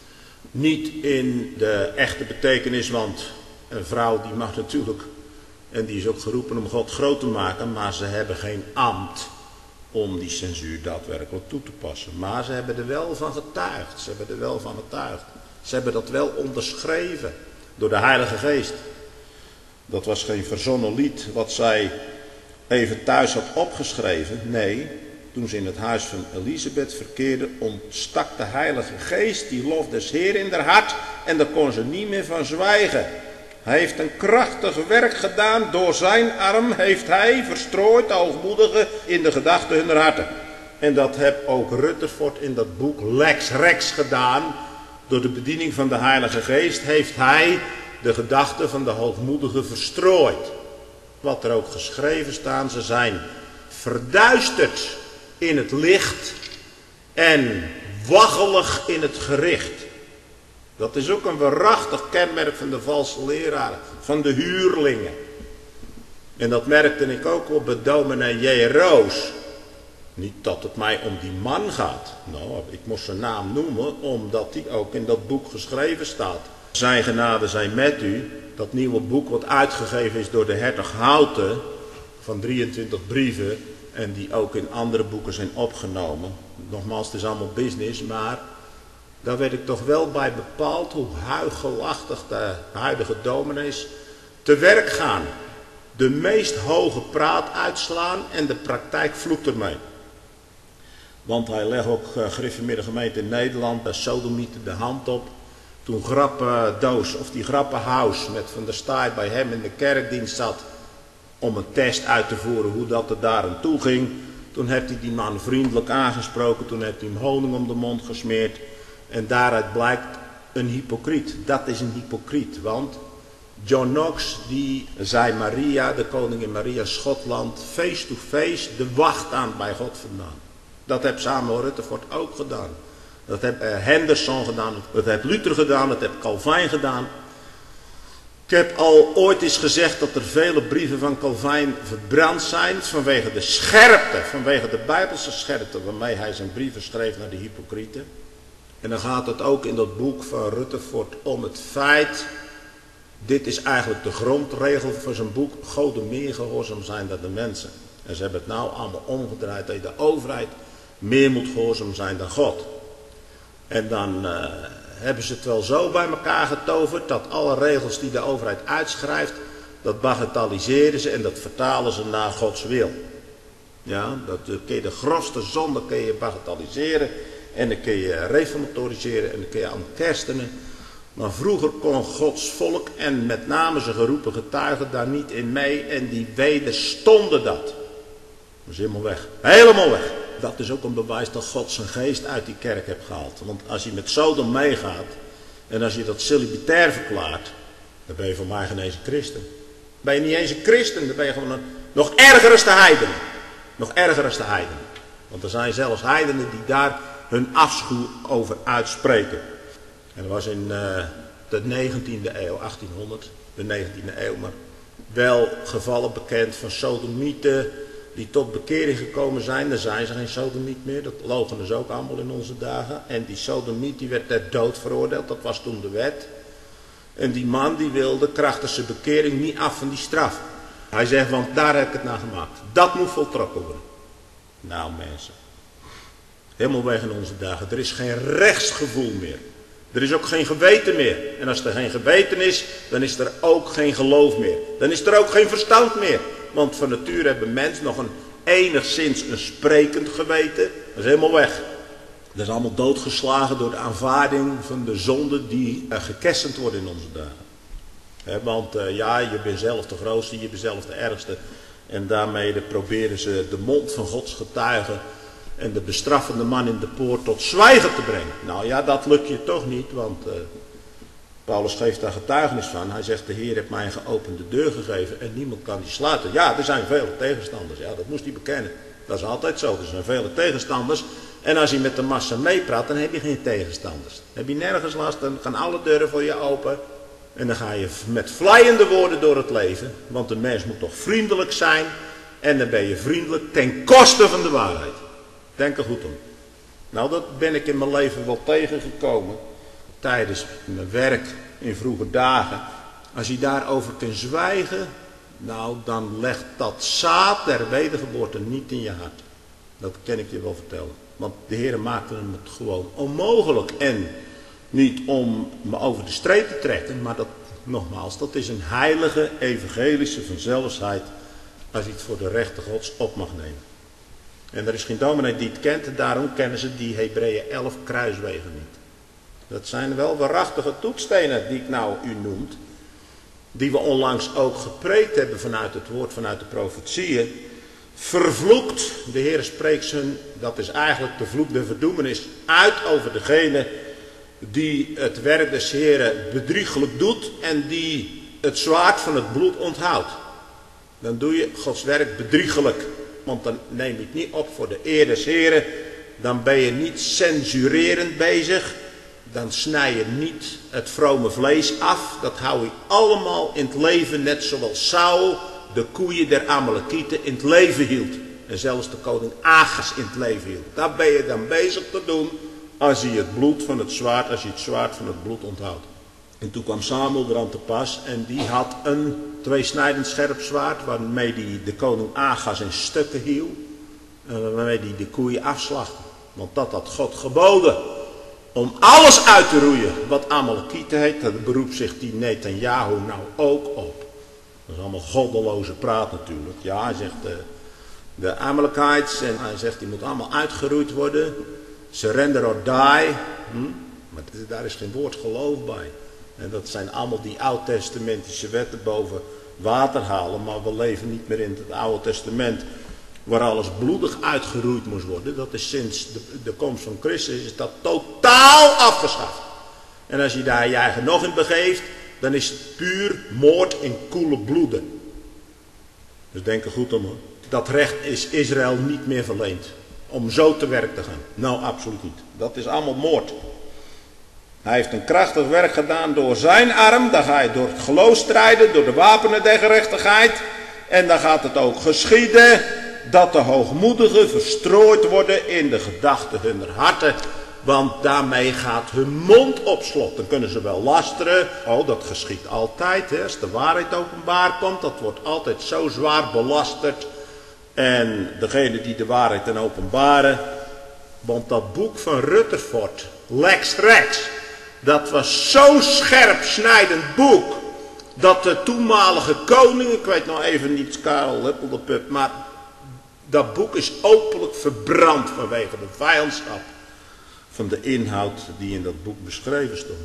Niet in de echte betekenis, want een vrouw die mag natuurlijk, en die is ook geroepen om God groot te maken, maar ze hebben geen ambt om die censuur daadwerkelijk toe te passen. Maar ze hebben er wel van getuigd, ze hebben er wel van getuigd. Ze hebben dat wel onderschreven door de Heilige Geest. Dat was geen verzonnen lied wat zij even thuis had opgeschreven. Nee, toen ze in het huis van Elisabeth verkeerde, ontstak de Heilige Geest die lof des Heer in haar hart en daar kon ze niet meer van zwijgen. Hij heeft een krachtig werk gedaan, door zijn arm heeft hij verstrooid de hoogmoedigen in de gedachten hunner harten. En dat heb ook Rutherford in dat boek Lex Rex gedaan. Door de bediening van de Heilige Geest heeft hij de gedachten van de hoogmoedigen verstrooid. Wat er ook geschreven staan, ze zijn verduisterd in het licht en waggelig in het gericht. Dat is ook een waarachtig kenmerk van de valse leraren, van de huurlingen. En dat merkte ik ook op bij dominee J. Roos. Niet dat het mij om die man gaat. Nou, ik moest zijn naam noemen, omdat die ook in dat boek geschreven staat. Zijn genade zijn met u. Dat nieuwe boek wat uitgegeven is door de hertog Houten, van drieëntwintig brieven, en die ook in andere boeken zijn opgenomen. Nogmaals, het is allemaal business, maar daar werd ik toch wel bij bepaald hoe huichelachtig de huidige dominees te werk gaan. De meest hoge praat uitslaan en de praktijk vloekt ermee. Want hij legt ook uh, gereformeerde gemeente in Nederland bij sodomieten de hand op. Toen Grappendoos of die Grappenhaus met Van der Staaij bij hem in de kerkdienst zat om een test uit te voeren hoe dat er daar aan toe ging. Toen heeft hij die man vriendelijk aangesproken, toen heeft hij hem honing om de mond gesmeerd. En daaruit blijkt een hypocriet. Dat is een hypocriet, want John Knox die zei Maria, de koningin Maria Schotland, face to face de wacht aan bij God vandaan. Dat heeft Samuel Rutherford ook gedaan. Dat heeft uh, Henderson gedaan, dat heeft Luther gedaan, dat heeft Calvijn gedaan. Ik heb al ooit eens gezegd dat er vele brieven van Calvijn verbrand zijn vanwege de scherpte, vanwege de Bijbelse scherpte waarmee hij zijn brieven schreef naar de hypocrieten. En dan gaat het ook in dat boek van Rutherford om het feit, dit is eigenlijk de grondregel van zijn boek, Goden meer gehoorzaam zijn dan de mensen. En ze hebben het nou allemaal omgedraaid dat de overheid meer moet gehoorzaam zijn dan God. En dan uh, hebben ze het wel zo bij elkaar getoverd dat alle regels die de overheid uitschrijft, dat bagatelliseren ze en dat vertalen ze naar Gods wil. Ja, dat uh, kun je de grofste zonde kun je bagatelliseren en dan kun je reformatoriseren en dan kun je aan kerstenen. Maar vroeger kon Gods volk en met name zijn geroepen getuigen daar niet in mee en die wederstonden dat. Dat is helemaal weg. Helemaal weg. Dat is ook een bewijs dat God zijn geest uit die kerk heeft gehaald. Want als je met Sodom meegaat en als je dat celibatair verklaart, dan ben je voor mij geen eens een christen. Ben je niet eens een christen, dan ben je gewoon een, nog erger als de heidenen. Nog erger als de heidenen. Want er zijn zelfs heidenen die daar hun afschuw over uitspreken. En dat was in uh, de negentiende eeuw, achttienhonderd, de negentiende eeuw, maar wel gevallen bekend van sodomieten die tot bekering gekomen zijn. Dan zijn ze geen sodomiet meer, dat loochenen ze ook allemaal in onze dagen. En die sodomiet die werd ter dood veroordeeld, dat was toen de wet. En die man die wilde krachtens zijn bekering niet af van die straf. Hij zegt, want daar heb ik het naar gemaakt. Dat moet voltrokken worden. Nou mensen, helemaal weg in onze dagen. Er is geen rechtsgevoel meer. Er is ook geen geweten meer. En als er geen geweten is, dan is er ook geen geloof meer. Dan is er ook geen verstand meer. Want van nature hebben mensen nog een enigszins een sprekend geweten. Dat is helemaal weg. Dat is allemaal doodgeslagen door de aanvaarding van de zonde die uh, gekessend worden in onze dagen. He, want uh, ja, je bent zelf de grootste, je bent zelf de ergste. En daarmee de proberen ze de mond van Gods getuigen en de bestraffende man in de poort tot zwijgen te brengen. Nou ja, dat lukt je toch niet, want uh, Paulus geeft daar getuigenis van. Hij zegt, de Heer heeft mij een geopende deur gegeven en niemand kan die sluiten. Ja, er zijn vele tegenstanders, ja, dat moest hij bekennen. Dat is altijd zo, er zijn vele tegenstanders. En als je met de massa meepraat, dan heb je geen tegenstanders. Dan heb je nergens last, dan gaan alle deuren voor je open. En dan ga je met vleiende woorden door het leven. Want de mens moet toch vriendelijk zijn. En dan ben je vriendelijk ten koste van de waarheid. Denk er goed om. Nou, dat ben ik in mijn leven wel tegengekomen. tijdens mijn werk in vroege dagen. Als je daarover kunt zwijgen, nou dan legt dat zaad der wedergeboorte niet in je hart. Dat kan ik je wel vertellen. Want de Heer maakte hem het gewoon onmogelijk. En niet om me over de streep te trekken, maar dat, nogmaals, dat is een heilige evangelische vanzelfsheid als je het voor de rechte Gods op mag nemen. En er is geen dominee die het kent en daarom kennen ze die Hebreeën elf kruiswegen niet. Dat zijn wel waarachtige toetsstenen die ik nou u noemt. Die we onlangs ook gepreekt hebben vanuit het woord, vanuit de profetieën. Vervloekt, de Heer spreekt zijn, dat is eigenlijk de vloek der verdoemenis, uit over degene die het werk des Heeren bedriegelijk doet en die het zwaard van het bloed onthoudt. Dan doe je Gods werk bedriegelijk, want dan neem je het niet op voor de eer des Heeren, dan ben je niet censurerend bezig, dan snij je niet het vrome vlees af, dat hou je allemaal in het leven, net zoals Saul de koeien der Amalekieten in het leven hield. En zelfs de koning Agas in het leven hield. Daar ben je dan bezig te doen als je het bloed van het zwaard, als je het zwaard van het bloed onthoudt. En toen kwam Samuel er aan te pas en die had een tweesnijdend scherp zwaard waarmee hij de koning Agas in stukken hield. En waarmee hij de koeien afslachtte. Want dat had God geboden. Om alles uit te roeien wat Amalekieten heet. Dat beroept zich die Netanyahu nou ook op. Dat is allemaal goddeloze praat natuurlijk. Ja, hij zegt de, de Amalekites en hij zegt die moet allemaal uitgeroeid worden. Surrender or die. Hm? Maar daar is geen woord geloof bij. En dat zijn allemaal die oud-testamentische wetten boven water halen. Maar we leven niet meer in het Oude Testament waar alles bloedig uitgeroeid moest worden. Dat is sinds de, de komst van Christus is dat totaal afgeschaft. En als je daar je eigen nog in begeeft, dan is het puur moord in koele bloeden. Dus denk er goed om hoor. Dat recht is Israël niet meer verleend. Om zo te werk te gaan. Nou, absoluut niet. Dat is allemaal moord. Hij heeft een krachtig werk gedaan door zijn arm. Dan ga je door het geloof strijden. Door de wapenen der gerechtigheid. En dan gaat het ook geschieden. Dat de hoogmoedigen verstrooid worden in de gedachten hunner harten. Want daarmee gaat hun mond op slot. Dan kunnen ze wel lasteren. Oh, dat geschiet altijd. Hè. Als de waarheid openbaar komt. Dat wordt altijd zo zwaar belasterd. En degene die de waarheid dan openbaren. Want dat boek van Rutherford. Lex Rex. Dat was zo'n scherp snijdend boek. Dat de toenmalige koning. Ik weet nog even niet. Karel Huppeldepup. Maar dat boek is openlijk verbrand. Vanwege de vijandschap. Van de inhoud die in dat boek beschreven stond.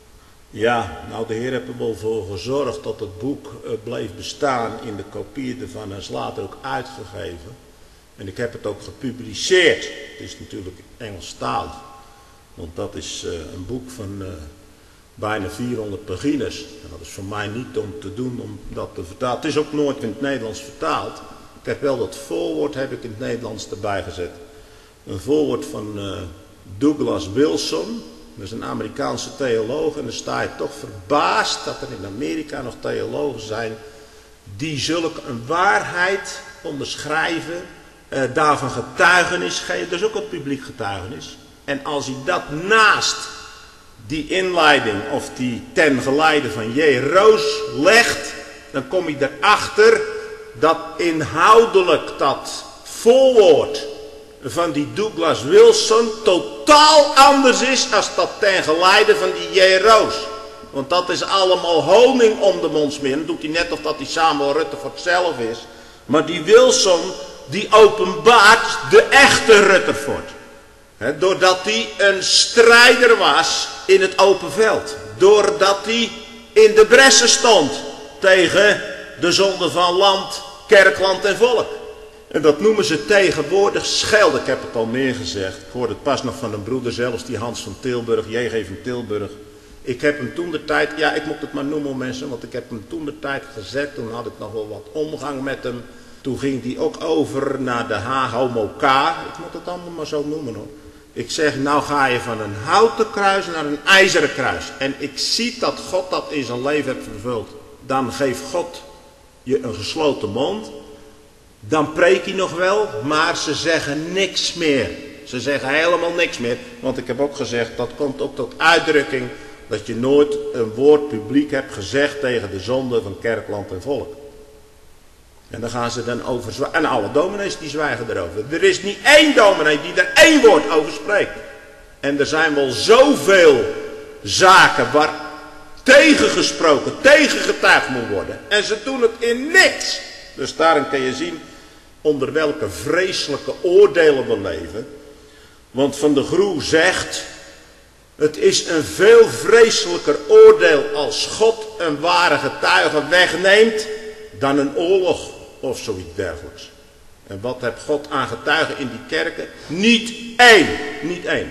Ja, nou de Heer heeft er wel voor gezorgd dat het boek uh, bleef bestaan in de kopieën ervan en is later ook uitgegeven. En ik heb het ook gepubliceerd. Het is natuurlijk Engelstalig. Want dat is uh, een boek van uh, bijna vierhonderd pagina's. En dat is voor mij niet om te doen om dat te vertalen. Het is ook nooit in het Nederlands vertaald. Ik heb wel dat voorwoord heb ik in het Nederlands erbij gezet. Een voorwoord van Uh, Douglas Wilson, dat is een Amerikaanse theoloog en dan sta je toch verbaasd dat er in Amerika nog theologen zijn die zulke een waarheid onderschrijven, eh, daarvan getuigenis geven, dus ook een publiek getuigenis. En als je dat naast die inleiding of die ten geleide van J. Roos legt, dan kom je erachter dat inhoudelijk dat voorwoord van die Douglas Wilson totaal anders is als dat ten geleide van die J. Roos. Want dat is allemaal honing om de mond smeren. Dan doet hij net of dat die Samuel Rutherford zelf is. Maar die Wilson die openbaart de echte Rutherford. He, doordat hij een strijder was in het open veld. Doordat hij in de bressen stond tegen de zonde van land, kerkland en volk. En dat noemen ze tegenwoordig schelden. Ik heb het al meer gezegd. Ik hoorde het pas nog van een broeder zelfs, die Hans van Tilburg, J G van Tilburg. Ik heb hem toen de tijd, ja ik moet het maar noemen mensen, want ik heb hem toen de tijd gezet. Toen had ik nog wel wat omgang met hem. Toen ging hij ook over naar de H-homo-K. Ik moet het allemaal maar zo noemen hoor. Ik zeg, nou ga je van een houten kruis naar een ijzeren kruis. En ik zie dat God dat in zijn leven heeft vervuld. Dan geeft God je een gesloten mond. Dan preek hij nog wel, maar ze zeggen niks meer. Ze zeggen helemaal niks meer. Want ik heb ook gezegd, dat komt ook tot uitdrukking dat je nooit een woord publiek hebt gezegd tegen de zonde van kerk, land en volk. En dan gaan ze dan over zwijgen. En alle dominees die zwijgen erover. Er is niet één dominee die er één woord over spreekt. En er zijn wel zoveel zaken waar tegengesproken, tegengetuigd moet worden. En ze doen het in niks. Dus daarin kun je zien onder welke vreselijke oordelen we leven. Want Van de Groe zegt, het is een veel vreselijker oordeel als God een ware getuige wegneemt dan een oorlog of zoiets dergelijks. En wat heeft God aan getuigen in die kerken? Niet één, niet één.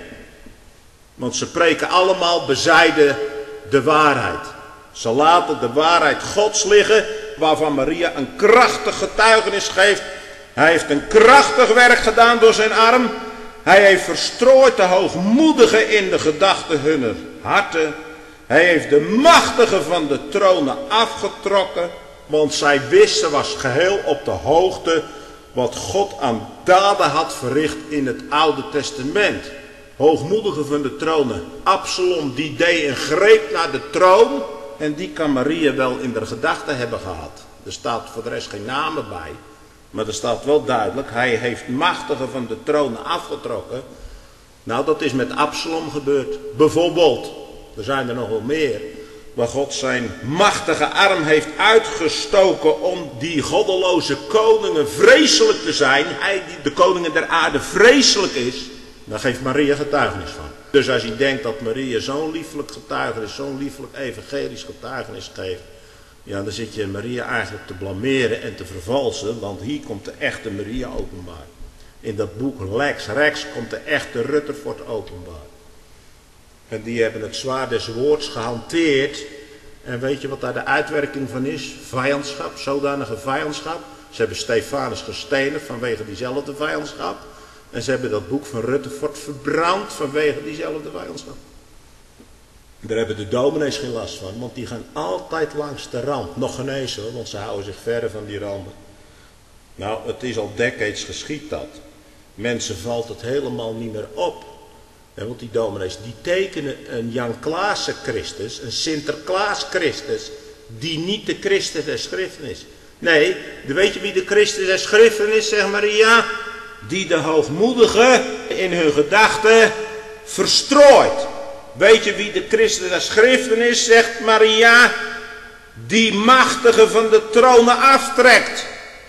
Want ze preken allemaal bezijden de waarheid. Ze laten de waarheid Gods liggen, waarvan Maria een krachtig getuigenis geeft. Hij heeft een krachtig werk gedaan door zijn arm. Hij heeft verstrooid de hoogmoedigen in de gedachten hunner harten. Hij heeft de machtigen van de tronen afgetrokken. Want zij wist, ze was geheel op de hoogte wat God aan daden had verricht in het Oude Testament. Hoogmoedigen van de tronen. Absalom die deed een greep naar de troon. En die kan Maria wel in de gedachten hebben gehad. Er staat voor de rest geen namen bij. Maar er staat wel duidelijk, hij heeft machtigen van de tronen afgetrokken. Nou, dat is met Absalom gebeurd. Bijvoorbeeld, er zijn er nog wel meer. Waar God zijn machtige arm heeft uitgestoken om die goddeloze koningen vreselijk te zijn. Hij die de koningen der aarde vreselijk is. Daar geeft Maria getuigenis van. Dus als je denkt dat Maria zo'n liefelijk getuigenis, zo'n liefelijk evangelisch getuigenis geeft. Ja, dan zit je Maria eigenlijk te blameren en te vervalsen. Want hier komt de echte Maria openbaar. In dat boek Lex Rex komt de echte Rutherford openbaar. En die hebben het zwaard des woords gehanteerd. En weet je wat daar de uitwerking van is? Vijandschap, zodanige vijandschap. Ze hebben Stefanus gestenigd vanwege diezelfde vijandschap. En ze hebben dat boek van Rutherford verbrand vanwege diezelfde vijandschap. Daar hebben de dominees geen last van, want die gaan altijd langs de rand. Nog genezen hoor, want ze houden zich verder van die randen. Nou, het is al decades geschied dat. Mensen valt het helemaal niet meer op. Ja, want die dominees, die tekenen een Jan Klaassen Christus, een Sinterklaas Christus, die niet de Christus der Schriften is. Nee, weet je wie de Christus der Schriften is, zegt Maria? Die de hoogmoedigen in hun gedachten verstrooit. Weet je wie de Christus der Schriften is, zegt Maria? Die machtige van de tronen aftrekt.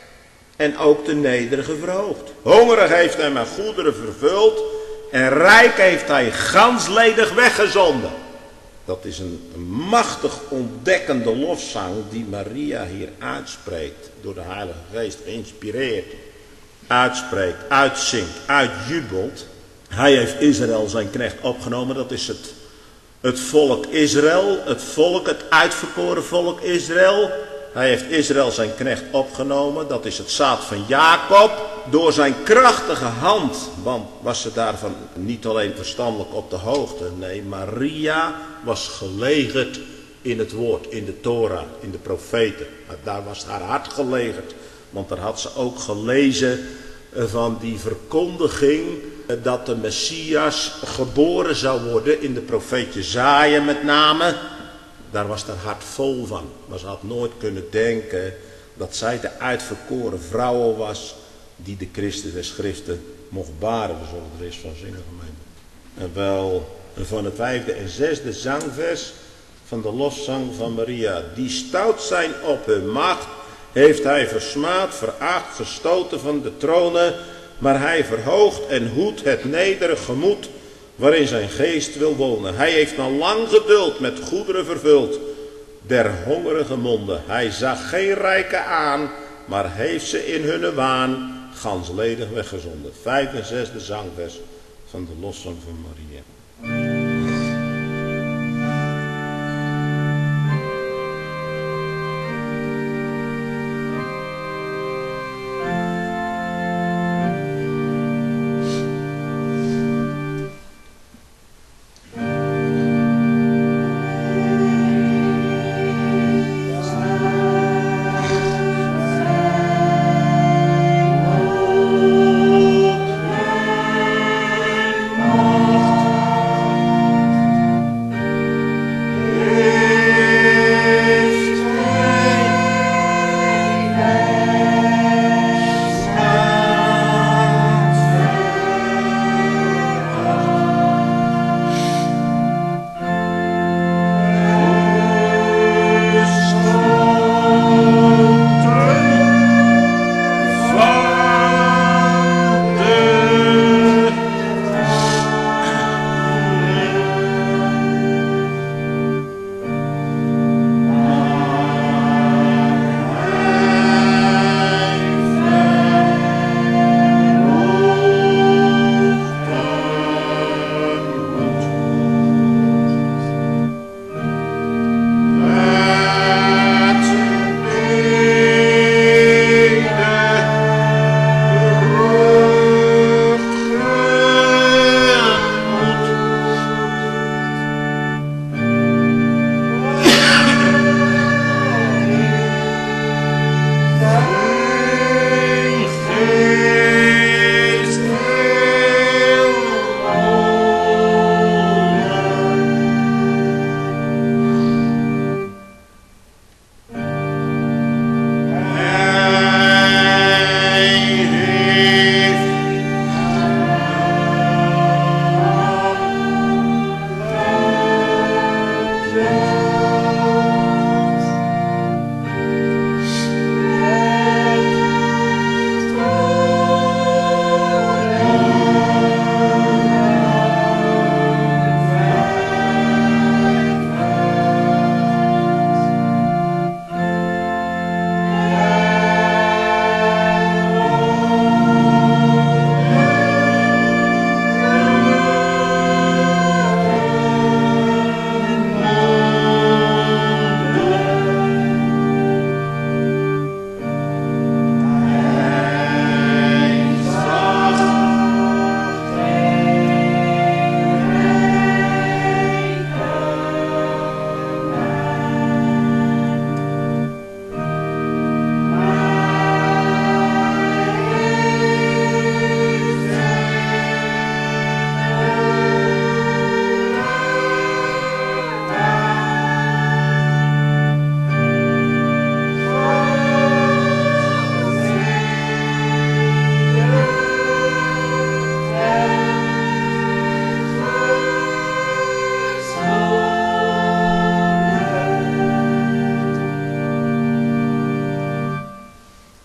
En ook de nederige verhoogt. Hongerig heeft hij met goederen vervuld. En rijk heeft hij gansledig weggezonden. Dat is een machtig ontdekkende lofzang die Maria hier uitspreekt. Door de Heilige Geest geïnspireerd. Uitspreekt, uitzingt, uitjubelt. Hij heeft Israël zijn knecht opgenomen. Dat is het, het volk Israël. Het volk, het uitverkoren volk Israël. Hij heeft Israël zijn knecht opgenomen. Dat is het zaad van Jacob. Door zijn krachtige hand. Want was ze daarvan niet alleen verstandelijk op de hoogte. Nee, Maria was gelegerd in het woord. In de Torah, in de profeten. Daar was haar hart gelegerd. Want daar had ze ook gelezen van die verkondiging dat de Messias geboren zou worden in de profeet Jesaja met name. Daar was haar hart vol van. Maar ze had nooit kunnen denken dat zij de uitverkoren vrouw was die de Christus der Schriften mocht baren. We zullen er eens van zingen gemeente. En wel van het vijfde en zesde zangvers van de lofzang van Maria. Die stout zijn op hun macht heeft hij versmaad, veracht, gestoten van de tronen. Maar hij verhoogt en hoedt het nederig gemoed waarin zijn geest wil wonen. Hij heeft al lang geduld met goederen vervuld der hongerige monden. Hij zag geen rijken aan, maar heeft ze in hunne waan gansledig weggezonden. Vijfde en zesde zangvers van de lofzang van Maria.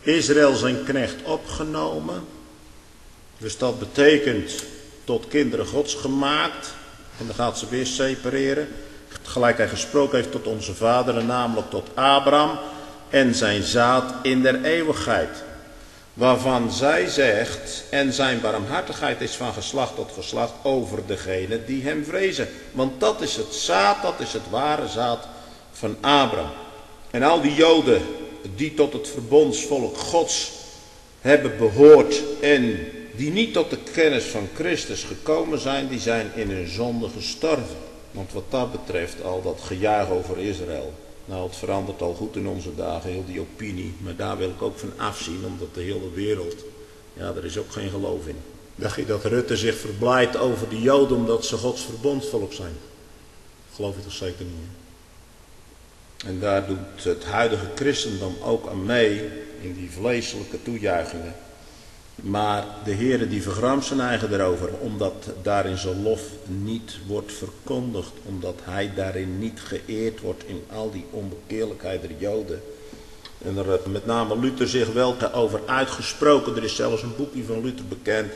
Israël zijn knecht opgenomen. Dus dat betekent tot kinderen Gods gemaakt. En dan gaat ze weer separeren. Gelijk hij gesproken heeft tot onze vaderen, namelijk tot Abraham en zijn zaad in der eeuwigheid. Waarvan zij zegt, en zijn barmhartigheid is van geslacht tot geslacht over degene die hem vrezen. Want dat is het zaad, dat is het ware zaad van Abraham. En al die Joden die tot het verbondsvolk Gods hebben behoord en die niet tot de kennis van Christus gekomen zijn, die zijn in hun zonde gestorven. Want wat dat betreft, al dat gejuich over Israël, nou het verandert al goed in onze dagen, heel die opinie, maar daar wil ik ook van afzien, omdat de hele wereld, ja, er is ook geen geloof in. Dacht je dat Rutte zich verblijdt over de Joden omdat ze Gods verbondsvolk zijn? Geloof je toch zeker niet, hè? En daar doet het huidige christendom ook aan mee, in die vleeselijke toejuichingen. Maar de Heere die vergramt zijn eigen erover, omdat daarin zijn lof niet wordt verkondigd. Omdat hij daarin niet geëerd wordt in al die onbekeerlijkheid der Joden. En er heeft met name Luther zich wel over uitgesproken. Er is zelfs een boekje van Luther bekend.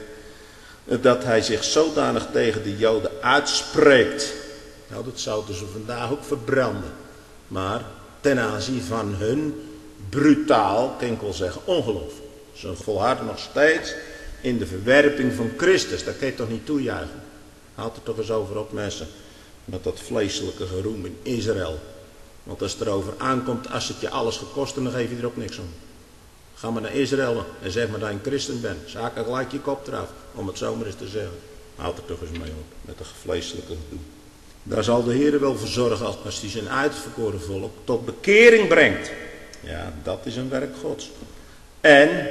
Dat hij zich zodanig tegen de Joden uitspreekt. Nou, dat zouden ze vandaag ook verbranden. Maar ten aanzien van hun brutaal, kan ik wel zeggen, ongeloof. Ze volharden nog steeds in de verwerping van Christus. Dat kan je toch niet toejuichen. Houd er toch eens over op, mensen. Met dat vleeselijke geroem in Israël. Want als het erover aankomt, als het je alles gekost, dan geef je er ook niks om. Ga maar naar Israël en zeg maar dat je een christen bent. Zaken gelijk je kop eraf, om het zomaar eens te zeggen. Houd er toch eens mee op, met dat vleeselijke gedoe. Daar zal de Heer wel voor zorgen als hij zijn uitverkoren volk tot bekering brengt. Ja, dat is een werk Gods. En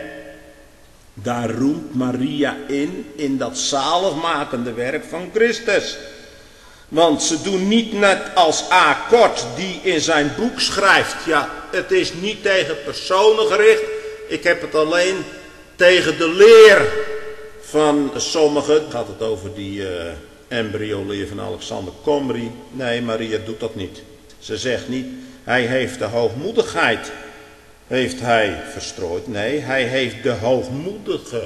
daar roemt Maria in, in dat zaligmakende werk van Christus. Want ze doen niet net als A. Kort die in zijn boek schrijft. Ja, het is niet tegen personen gericht. Ik heb het alleen tegen de leer van sommigen. Gaat het over die uh, embryo-leer van Alexander Comrie. Nee, Maria doet dat niet. Ze zegt niet, hij heeft de hoogmoedigheid. Heeft hij verstrooid? Nee, hij heeft de hoogmoedige.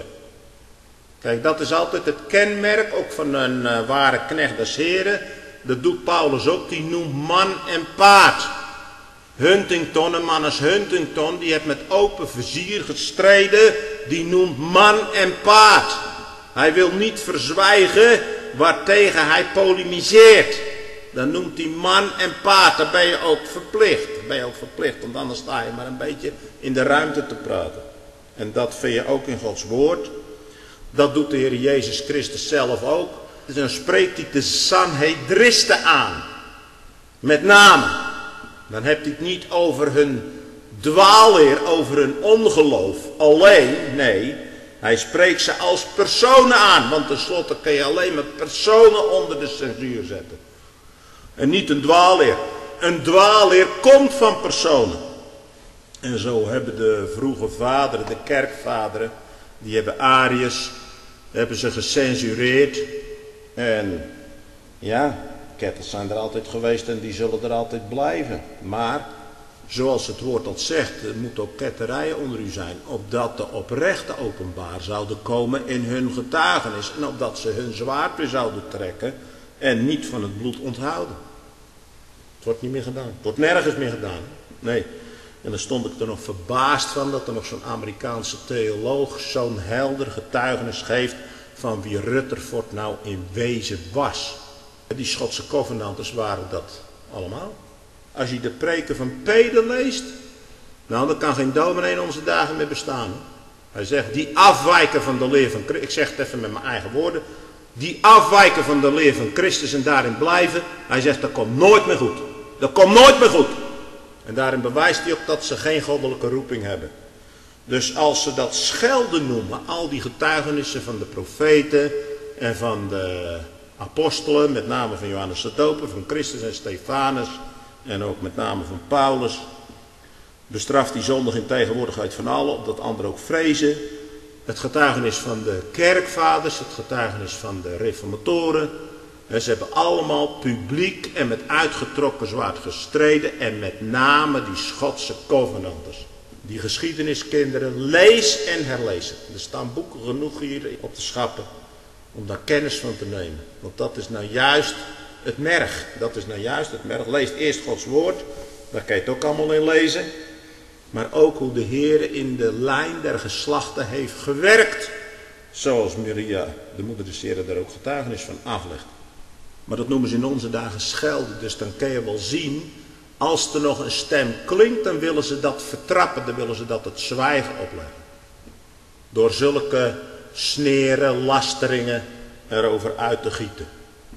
Kijk, dat is altijd het kenmerk, ook van een uh, ware knecht des Heren. Dat doet Paulus ook, die noemt man en paard. Huntington, een man als Huntington, die heeft met open vizier gestreden, die noemt man en paard. Hij wil niet verzwijgen waartegen hij polemiseert. Dan noemt hij man en paard, dan ben je ook verplicht. Dan ben je ook verplicht, want anders sta je maar een beetje in de ruimte te praten. En dat vind je ook in Gods woord. Dat doet de Heer Jezus Christus zelf ook. Dan spreekt hij de Sanhedristen aan. Met name. Dan heb hij het niet over hun dwaalleer, over hun ongeloof. Alleen, nee. Hij spreekt ze als personen aan. Want tenslotte kun je alleen maar personen onder de censuur zetten. En niet een dwaalleer. Een dwaalleer komt van personen. En zo hebben de vroege vaderen, de kerkvaderen, die hebben Arius, hebben ze gecensureerd. En ja, ketters zijn er altijd geweest en die zullen er altijd blijven. Maar, zoals het woord al zegt, er moet ook ketterijen onder u zijn, opdat de oprechten openbaar zouden komen in hun getuigenis. En opdat ze hun zwaard weer zouden trekken en niet van het bloed onthouden. Het wordt niet meer gedaan. Het wordt nergens meer gedaan. Nee. En dan stond ik er nog verbaasd van dat er nog zo'n Amerikaanse theoloog zo'n helder getuigenis geeft van wie Rutherford nou in wezen was. Die Schotse covenanters waren dat allemaal. Als je de preken van Peder leest, nou dan kan geen dominee in onze dagen meer bestaan. Hij zegt, die afwijken van de leer van Christus, ik zeg het even met mijn eigen woorden, die afwijken van de leer van Christus en daarin blijven, hij zegt, dat komt nooit meer goed. Dat komt nooit meer goed. En daarin bewijst hij ook dat ze geen goddelijke roeping hebben. Dus als ze dat schelden noemen, al die getuigenissen van de profeten en van de apostelen, met name van Johannes de Doper, van Christus en Stefanus en ook met name van Paulus, bestraft die zondig in tegenwoordigheid van allen, opdat anderen ook vrezen. Het getuigenis van de kerkvaders, het getuigenis van de reformatoren. En ze hebben allemaal publiek en met uitgetrokken zwaard gestreden en met name die Schotse covenanters. Die geschiedeniskinderen, lees en herlees het. Er staan boeken genoeg hier op de schappen om daar kennis van te nemen. Want dat is nou juist het merg. Dat is nou juist het merg. Lees eerst Gods woord. Daar kan je het ook allemaal in lezen. Maar ook hoe de Heer in de lijn der geslachten heeft gewerkt. Zoals Maria, de moeder des Heren, daar ook getuigenis van aflegt. Maar dat noemen ze in onze dagen schelden. Dus dan kun je wel zien, als er nog een stem klinkt, dan willen ze dat vertrappen. Dan willen ze dat het zwijgen opleggen. Door zulke sneren, lasteringen erover uit te gieten.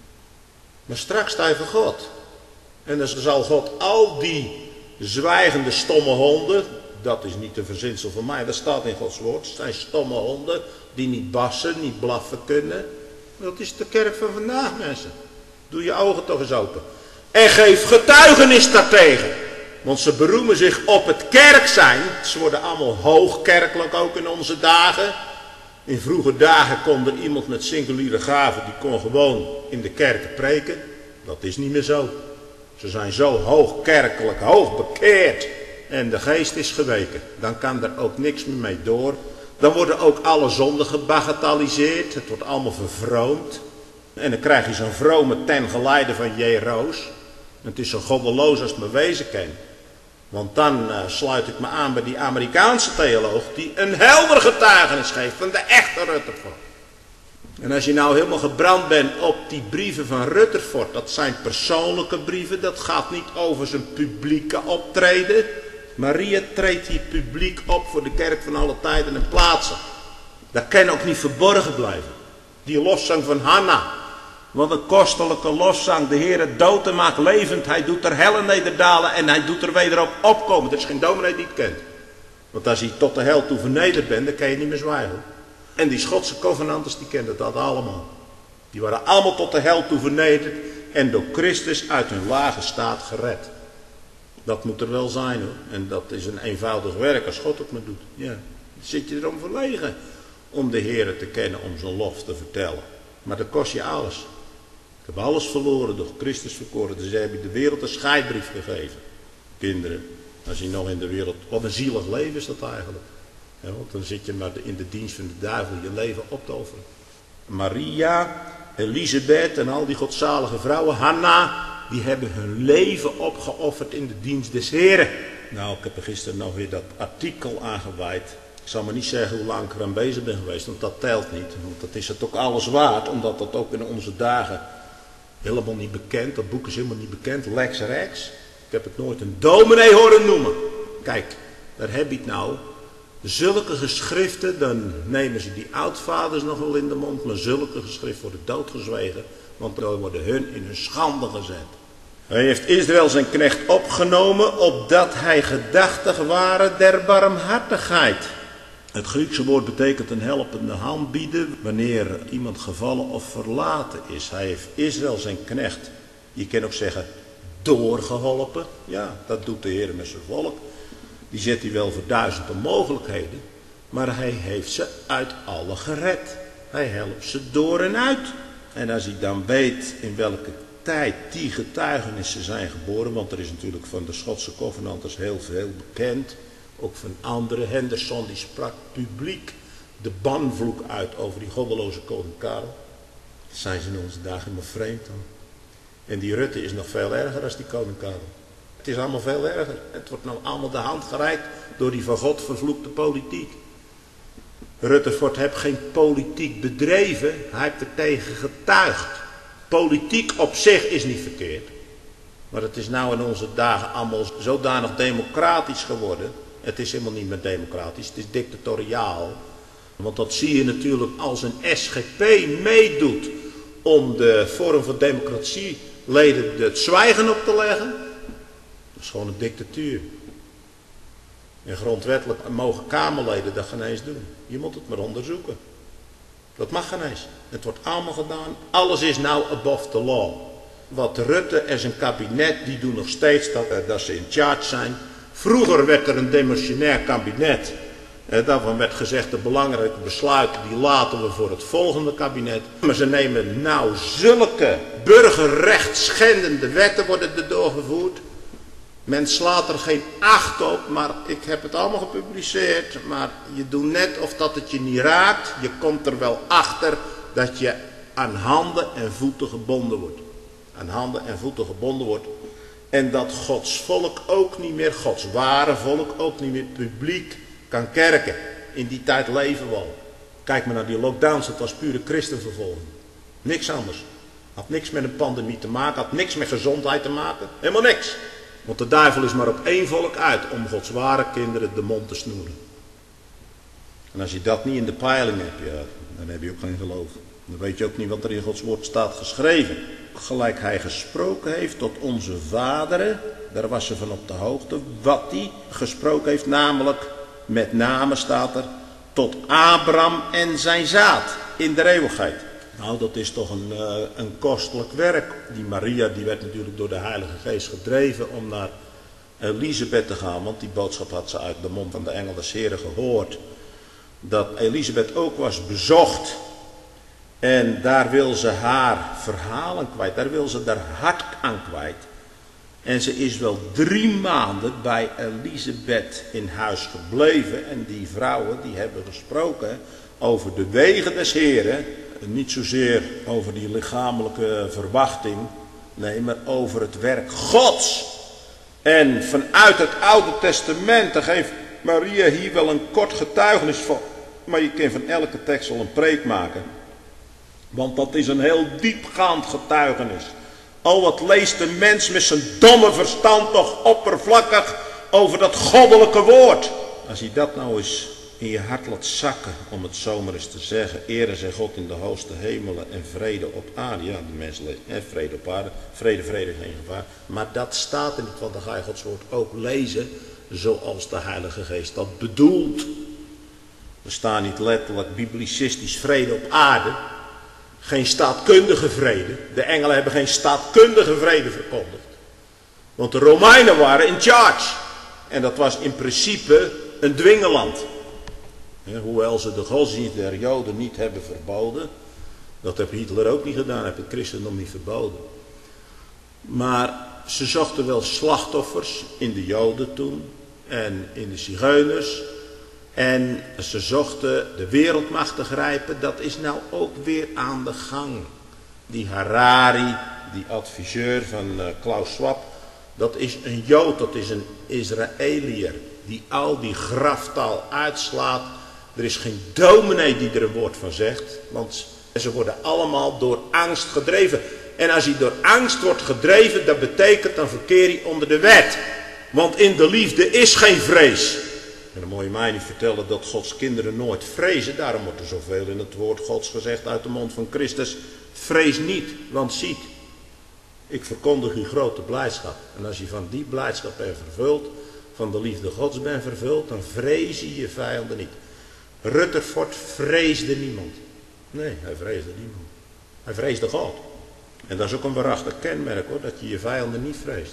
Maar straks sta je voor God. En dan zal God al die zwijgende stomme honden, dat is niet een verzinsel van mij, dat staat in Gods woord. Het zijn stomme honden die niet bassen, niet blaffen kunnen. Dat is de kerk van vandaag, mensen. Doe je ogen toch eens open. En geef getuigenis daartegen. Want ze beroemen zich op het kerk zijn. Ze worden allemaal hoogkerkelijk ook in onze dagen. In vroege dagen kon er iemand met singuliere gaven, die kon gewoon in de kerken preken. Dat is niet meer zo. Ze zijn zo hoogkerkelijk, hoog bekeerd. En de geest is geweken. Dan kan er ook niks meer mee door. Dan worden ook alle zonden gebagatelliseerd. Het wordt allemaal vervroomd. En dan krijg je zo'n vrome ten geleide van J. Roos. Het is zo goddeloos als het me wezen kan. Want dan uh, sluit ik me aan bij die Amerikaanse theoloog die een helder getuigenis geeft van de echte Rutherford. En als je nou helemaal gebrand bent op die brieven van Rutherford, dat zijn persoonlijke brieven, dat gaat niet over zijn publieke optreden. Maria treedt hier publiek op voor de kerk van alle tijden en plaatsen. Dat kan ook niet verborgen blijven. Die lofzang van Hanna. Wat een kostelijke lofzang. De Heer dood en maakt levend. Hij doet er hel nederdalen en hij doet er wederop opkomen. Er is geen dominee die het kent. Want als hij tot de hel toe vernederd bent, dan kan je niet meer zwijgen. En die Schotse covenanters, die kenden dat allemaal. Die waren allemaal tot de hel toe vernederd en door Christus uit hun lage staat gered. Dat moet er wel zijn hoor. En dat is een eenvoudig werk als God het maar doet. Ja. Dan zit je erom verlegen om de Heer te kennen, om zijn lof te vertellen. Maar dat kost je alles. Ik heb alles verloren door Christus verkoren. Dus heb je de wereld een scheidbrief gegeven. Kinderen, als je nog in de wereld... Wat een zielig leven is dat eigenlijk. Ja, want dan zit je maar in de dienst van de duivel je leven op te offeren. Maria, Elisabeth en al die godzalige vrouwen, Hanna, die hebben hun leven opgeofferd in de dienst des Heren. Nou, ik heb er gisteren nog weer dat artikel aangeweid. Ik zal maar niet zeggen hoe lang ik eraan bezig ben geweest, want dat telt niet. Want dat is het ook alles waard, omdat dat ook in onze dagen helemaal niet bekend, dat boek is helemaal niet bekend, Lex Rex. Ik heb het nooit een dominee horen noemen. Kijk, daar heb je het nou. Zulke geschriften, dan nemen ze die oudvaders nog wel in de mond, maar zulke geschriften worden doodgezwegen, want dan worden hun in hun schande gezet. Hij heeft Israël zijn knecht opgenomen, opdat hij gedachtig waren der barmhartigheid. Het Griekse woord betekent een helpende hand bieden wanneer iemand gevallen of verlaten is. Hij heeft Israël zijn knecht, je kan ook zeggen, doorgeholpen. Ja, dat doet de Heer met zijn volk. Die zet hij wel voor duizenden mogelijkheden, maar hij heeft ze uit alle gered. Hij helpt ze door en uit. En als hij dan weet in welke tijd die getuigenissen zijn geboren, want er is natuurlijk van de Schotse covenanters heel veel bekend, ook van anderen. Henderson die sprak publiek de banvloek uit over die goddeloze koning Karel. Zijn ze in onze dagen helemaal vreemd dan. En die Rutte is nog veel erger dan die koning Karel. Het is allemaal veel erger. Het wordt nou allemaal de hand gereikt door die van God vervloekte politiek. Rutherford heeft geen politiek bedreven, hij heeft er tegen getuigd. Politiek op zich is niet verkeerd. Maar het is nou in onze dagen allemaal zodanig democratisch geworden. Het is helemaal niet meer democratisch, het is dictatoriaal. Want dat zie je natuurlijk als een S G P meedoet om de vorm van democratieleden het zwijgen op te leggen. Dat is gewoon een dictatuur. En grondwettelijk mogen Kamerleden dat geen eens doen. Je moet het maar onderzoeken. Dat mag geen eens. Het wordt allemaal gedaan. Alles is nou above the law. Wat Rutte en zijn kabinet, die doen nog steeds dat, dat ze in charge zijn. Vroeger werd er een demissionair kabinet. Eh, daarvan werd gezegd, de belangrijke besluiten die laten we voor het volgende kabinet. Maar ze nemen nou zulke burgerrecht schendende wetten worden er doorgevoerd. Men slaat er geen acht op, maar ik heb het allemaal gepubliceerd. Maar je doet net of dat het je niet raakt. Je komt er wel achter dat je aan handen en voeten gebonden wordt. Aan handen en voeten gebonden wordt. En dat Gods volk ook niet meer, Gods ware volk ook niet meer publiek kan kerken. In die tijd leven we al. Kijk maar naar die lockdowns, dat was pure christenvervolging. Niks anders. Had niks met een pandemie te maken, had niks met gezondheid te maken. Helemaal niks. Want de duivel is maar op één volk uit om Gods ware kinderen de mond te snoeren. En als je dat niet in de peiling hebt, ja, dan heb je ook geen geloof. Dan weet je ook niet wat er in Gods woord staat geschreven. Gelijk hij gesproken heeft tot onze vaderen, daar was ze van op de hoogte, wat hij gesproken heeft, namelijk met name staat er, tot Abraham en zijn zaad in de eeuwigheid. Nou, dat is toch een, uh, een kostelijk werk. Die Maria, die werd natuurlijk door de Heilige Geest gedreven om naar Elisabeth te gaan, want die boodschap had ze uit de mond van de engel des Heren gehoord. Dat Elisabeth ook was bezocht. En daar wil ze haar verhalen kwijt, daar wil ze haar hart aan kwijt. En ze is wel drie maanden bij Elisabeth in huis gebleven. En die vrouwen die hebben gesproken over de wegen des Heren. Niet zozeer over die lichamelijke verwachting, nee, maar over het werk Gods. En vanuit het Oude Testament, daar geeft Maria hier wel een kort getuigenis van. Maar je kunt van elke tekst wel een preek maken. Want dat is een heel diepgaand getuigenis. Oh, wat leest de mens met zijn domme verstand toch oppervlakkig over dat goddelijke woord. Als je dat nou eens in je hart laat zakken, om het zomaar eens te zeggen. Ere zij God in de hoogste hemelen en vrede op aarde. Ja, de mens leest, hè, vrede op aarde. Vrede, vrede, geen gevaar. Maar dat staat er niet, want dan ga je Gods woord ook lezen zoals de Heilige Geest dat bedoelt. Er staat niet letterlijk biblicistisch vrede op aarde. Geen staatkundige vrede. De engelen hebben geen staatkundige vrede verkondigd. Want de Romeinen waren in charge. En dat was in principe een dwingeland. Ja, hoewel ze de godsdienst der Joden niet hebben verboden. Dat heeft Hitler ook niet gedaan. Heeft het christendom niet verboden. Maar ze zochten wel slachtoffers in de Joden toen. En in de zigeuners. En ze zochten de wereldmacht te grijpen. Dat is nou ook weer aan de gang. Die Harari, die adviseur van uh, Klaus Schwab. Dat is een Jood, dat is een Israëliër. Die al die graftaal uitslaat. Er is geen dominee die er een woord van zegt. Want ze worden allemaal door angst gedreven. En als je door angst wordt gedreven, dat betekent dan verkeer je onder de wet. Want in de liefde is geen vrees. En dan moet je mij niet vertellen dat Gods kinderen nooit vrezen. Daarom wordt er zoveel in het woord Gods gezegd uit de mond van Christus. Vrees niet, want ziet, ik verkondig u grote blijdschap. En als je van die blijdschap bent vervuld, van de liefde Gods bent vervuld, dan vrees je je vijanden niet. Rutherford vreesde niemand. Nee, hij vreesde niemand. Hij vreesde God. En dat is ook een waarachtig kenmerk hoor, dat je je vijanden niet vreest.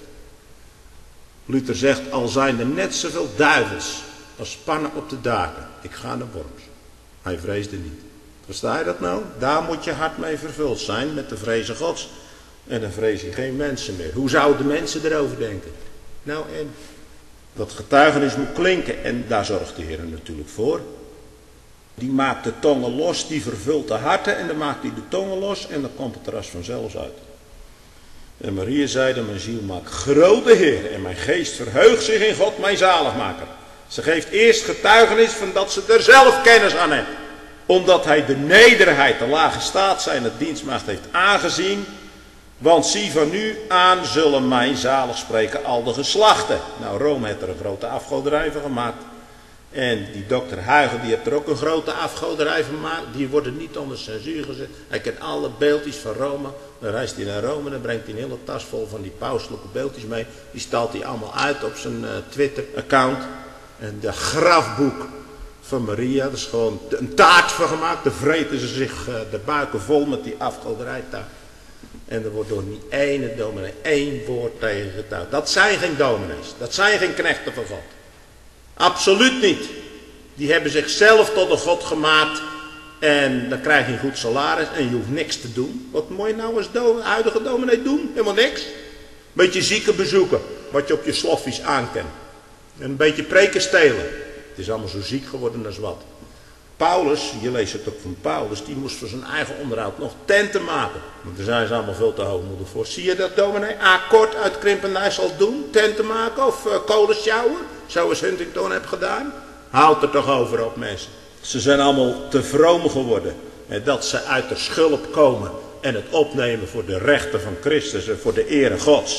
Luther zegt, al zijn er net zoveel duivels als spannen op de daken. Ik ga naar Worms. Hij vreesde niet. Versta je dat nou? Daar moet je hart mee vervuld zijn met de vrezen Gods. En dan vrees je geen mensen meer. Hoe zouden de mensen erover denken? Nou en dat getuigenis moet klinken. En daar zorgt de Heer natuurlijk voor. Die maakt de tongen los, die vervult de harten. En dan maakt hij de tongen los en dan komt het er als vanzelf uit. En Maria zeide, mijn ziel maakt grote Heer. En mijn geest verheugt zich in God, mijn zaligmaker. Ze geeft eerst getuigenis van dat ze er zelf kennis aan heeft. Omdat hij de nederigheid, de lage staat zijn het dienstmaagd heeft aangezien. Want zie van nu aan zullen mij zalig spreken al de geslachten. Nou, Rome heeft er een grote afgoderij van gemaakt. En die dokter Huygens, die heeft er ook een grote afgoderij van gemaakt. Die worden niet onder censuur gezet. Hij kent alle beeldjes van Rome. Dan reist hij naar Rome, dan brengt hij een hele tas vol van die pauselijke beeldjes mee. Die stalt hij allemaal uit op zijn uh, Twitter-account. En de grafboek van Maria, dat is gewoon een taart van gemaakt. Daar vreten ze zich uh, de buiken vol met die afgoderijtaart. En er wordt door niet ene dominee één woord tegen getuigd. Dat zijn geen dominees. Dat zijn geen knechten van God. Absoluut niet. Die hebben zichzelf tot een God gemaakt. En dan krijg je een goed salaris en je hoeft niks te doen. Wat moet je nou als do- huidige dominee doen? Helemaal niks. Beetje zieken bezoeken. wat je op je sloffies aankent. En een beetje preken stelen. Het is allemaal zo ziek geworden als wat. Paulus, je leest het ook van Paulus, die moest voor zijn eigen onderhoud nog tenten maken. Want daar zijn ze allemaal veel te hoogmoedig voor. Zie je dat dominee Akkoord uit Krimpenij zal doen? Tenten maken of uh, kolen sjouwen? Zoals Huntington heeft gedaan? Houd er toch over op, mensen. Ze zijn allemaal te vroom geworden. En dat ze uit de schulp komen en het opnemen voor de rechten van Christus en voor de ere Gods.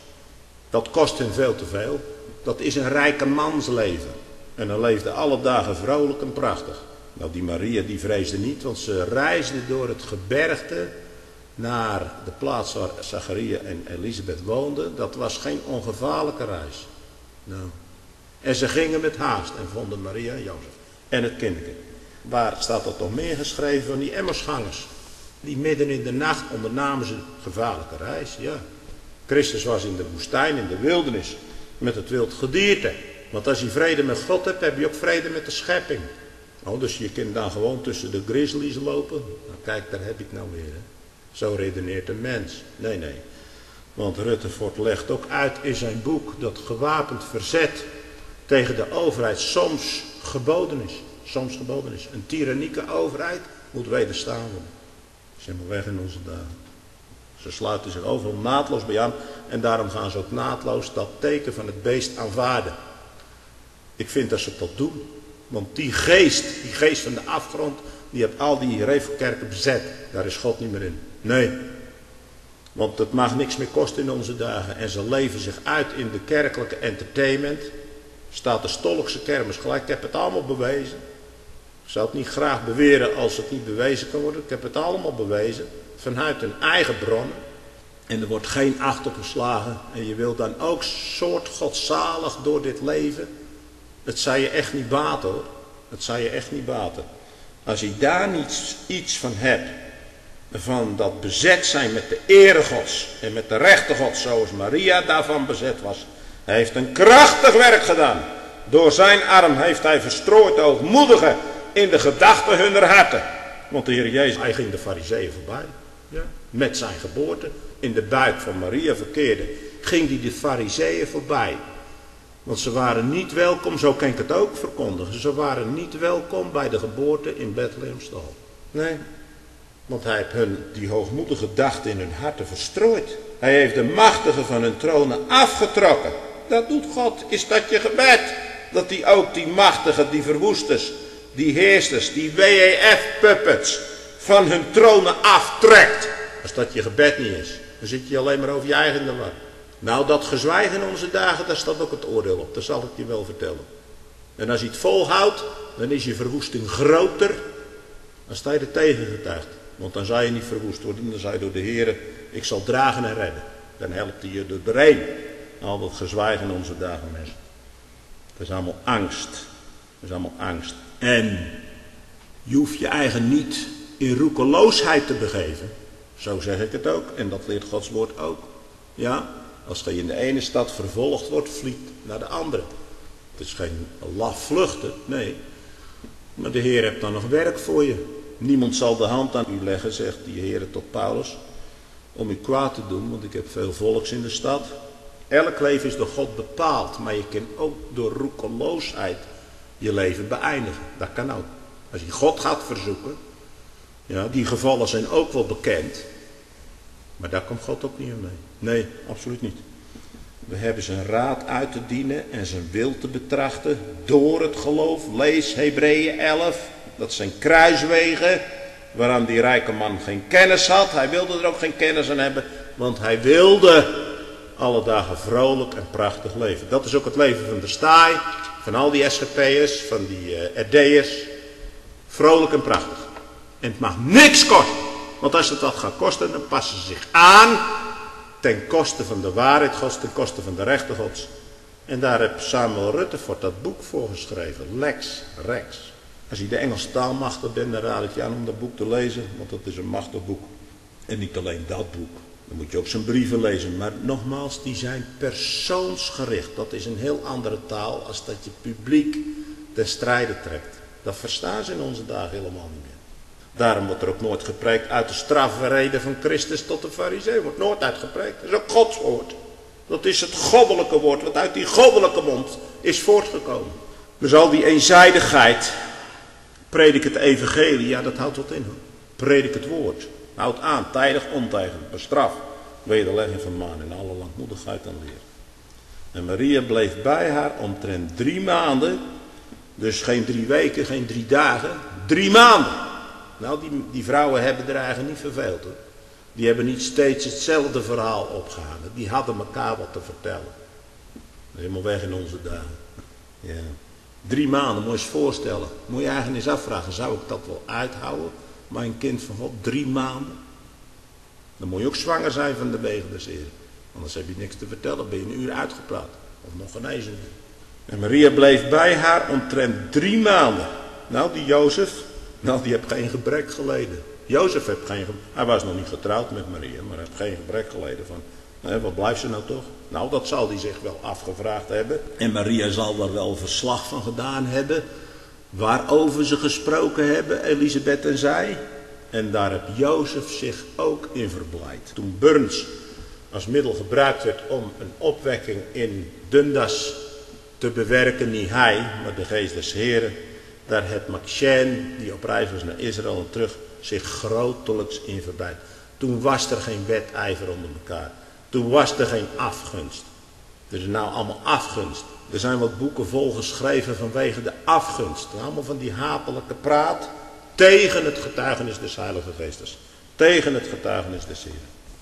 Dat kost hen veel te veel. Dat is een rijke mans leven. En dan leefde alle dagen vrolijk en prachtig. Nou, die Maria die vreesde niet, want ze reisde door het gebergte naar de plaats waar Zacharia en Elisabeth woonden. Dat was geen ongevaarlijke reis. Nou. En ze gingen met haast en vonden Maria en Jozef en het kindje. Waar staat dat nog meer geschreven van die Emmausgangers? Die midden in de nacht ondernamen ze een gevaarlijke reis, ja. Christus was in de woestijn, in de wildernis, met het wild gedierte. Want als je vrede met God hebt, heb je ook vrede met de schepping. Oh, dus je kunt dan gewoon tussen de grizzlies lopen. Nou kijk, daar heb ik nou weer. Hè. Zo redeneert een mens. Nee, nee. Want Rutherford legt ook uit in zijn boek dat gewapend verzet tegen de overheid soms geboden is. Soms geboden is. Een tyrannieke overheid moet wederstaan worden. Dat is helemaal weg in onze dagen. Ze sluiten zich overal naadloos bij aan. En daarom gaan ze ook naadloos dat teken van het beest aanvaarden. Ik vind dat ze dat doen. Want die geest, die geest van de afgrond, die heeft al die revelkerken bezet. Daar is God niet meer in. Nee. Want het mag niks meer kosten in onze dagen. En ze leven zich uit in de kerkelijke entertainment. Staat de Stolkse kermis gelijk. Ik heb het allemaal bewezen. Ik zou het niet graag beweren als het niet bewezen kan worden. Ik heb het allemaal bewezen. Vanuit hun eigen bronnen. En er wordt geen acht op geslagen. En je wilt dan ook soort godzalig door dit leven. Het zou je echt niet baten hoor. Het zou je echt niet baten. Als je daar niet iets van hebt. Van dat bezet zijn met de ere Gods. En met de rechten Gods. Zoals Maria daarvan bezet was. Hij heeft een krachtig werk gedaan. Door zijn arm heeft hij verstrooid de hoogmoedigen in de gedachten hunner harten. Want de Heer Jezus, hij ging de Farizeeën voorbij. Ja. Met zijn geboorte. In de buik van Maria verkeerde. Ging hij de Farizeeën voorbij. Want ze waren niet welkom, zo kan ik het ook verkondigen. Ze waren niet welkom bij de geboorte in Bethlehemstal. Nee. Want hij heeft hun die hoogmoedige gedachten in hun harten verstrooid. Hij heeft de machtigen van hun tronen afgetrokken. Dat doet God. Is dat je gebed? Dat hij ook die machtigen, die verwoesters, die heersters, die W E F-puppets van hun tronen aftrekt. Als dat je gebed niet is, dan zit je alleen maar over je eigen in de war. Nou, dat gezwijg in onze dagen, daar staat ook het oordeel op. Dat zal ik je wel vertellen. En als je het volhoudt, dan is je verwoesting groter dan sta je er tegen getuigd. Want dan zou je niet verwoest worden, dan zou je door de Heer, ik zal dragen en redden. Dan helpt hij je er doorheen. Al dat gezwijg in onze dagen, mensen. Dat is allemaal angst. Dat is allemaal angst. En je hoeft je eigen niet in roekeloosheid te begeven. Zo zeg ik het ook. En dat leert Gods woord ook. Ja, als je in de ene stad vervolgd wordt, vliet naar de andere. Het is geen laf vluchten, nee. Maar de Heer heeft dan nog werk voor je. Niemand zal de hand aan u leggen, zegt die Heer tot Paulus, om u kwaad te doen, want ik heb veel volks in de stad. Elk leven is door God bepaald, maar je kunt ook door roekeloosheid je leven beëindigen. Dat kan ook. Als je God gaat verzoeken, ja, die gevallen zijn ook wel bekend, maar daar komt God ook niet mee. Nee, absoluut niet. We hebben zijn raad uit te dienen en zijn wil te betrachten door het geloof. Lees Hebreeën elf, dat zijn kruiswegen waaraan die rijke man geen kennis had. Hij wilde er ook geen kennis aan hebben, want hij wilde alle dagen vrolijk en prachtig leven. Dat is ook het leven van de staai, van al die S G P'ers, van die uh, R D'ers. Vrolijk en prachtig. En het mag niks kosten. Want als het wat gaat kosten, dan passen ze zich aan ten koste van de waarheid Gods, ten koste van de rechten Gods. En daar heeft Samuel Rutherford dat boek voor geschreven. Lex Rex. Als je de Engelse taal machtig bent, dan raad ik je aan om dat boek te lezen. Want dat is een machtig boek. En niet alleen dat boek. Dan moet je ook zijn brieven lezen. Maar nogmaals, die zijn persoonsgericht. Dat is een heel andere taal als dat je publiek ten strijde trekt. Dat verstaan ze in onze dagen helemaal niet meer. Daarom wordt er ook nooit gepreekt uit de strafreden van Christus tot de Farizeeën. Wordt nooit uitgepreekt. Dat is ook Gods woord. Dat is het goddelijke woord, wat uit die goddelijke mond is voortgekomen. Dus al die eenzijdigheid, predik het evangelie, ja dat houdt wat in hoor. Predik het woord, houd aan, tijdig, ontijdig, bestraf, wederlegging van maan in alle langmoedigheid en leer. En Maria bleef bij haar omtrent drie maanden, dus geen drie weken, geen drie dagen, drie maanden. Nou, die, die vrouwen hebben er eigenlijk niet verveeld hoor. Die hebben niet steeds hetzelfde verhaal opgehangen. Die hadden elkaar wat te vertellen. Dat is helemaal weg in onze dagen. Ja. Drie maanden, moet je eens voorstellen. Moet je eigenlijk eens afvragen, zou ik dat wel uithouden? Mijn kind van God, drie maanden. Dan moet je ook zwanger zijn van de wegen des Heren. Anders heb je niks te vertellen, ben je een uur uitgepraat. Of nog geen eens een uur. En Maria bleef bij haar omtrent drie maanden. Nou, die Jozef, nou die heeft geen gebrek geleden. Jozef heeft geen gebrek. Hij was nog niet getrouwd met Maria, maar hij heeft geen gebrek geleden van. Hè, wat blijft ze nou toch? Nou, dat zal hij zich wel afgevraagd hebben. En Maria zal daar wel verslag van gedaan hebben. Waarover ze gesproken hebben, Elisabeth en zij. En daar heeft Jozef zich ook in verblijd. Toen Burns als middel gebruikt werd om een opwekking in Dundas te bewerken, niet hij, maar de geest des Heren. Daar heeft Maxine, die op reis was naar Israël en terug, zich grotelijks in verblijd. Toen was er geen wedijver onder elkaar. Toen was er geen afgunst. Er is nou allemaal afgunst. Er zijn wat boeken volgeschreven vanwege de afgunst. Allemaal van die hatelijke praat tegen het getuigenis des Heilige Geestes. Tegen het getuigenis des Heren.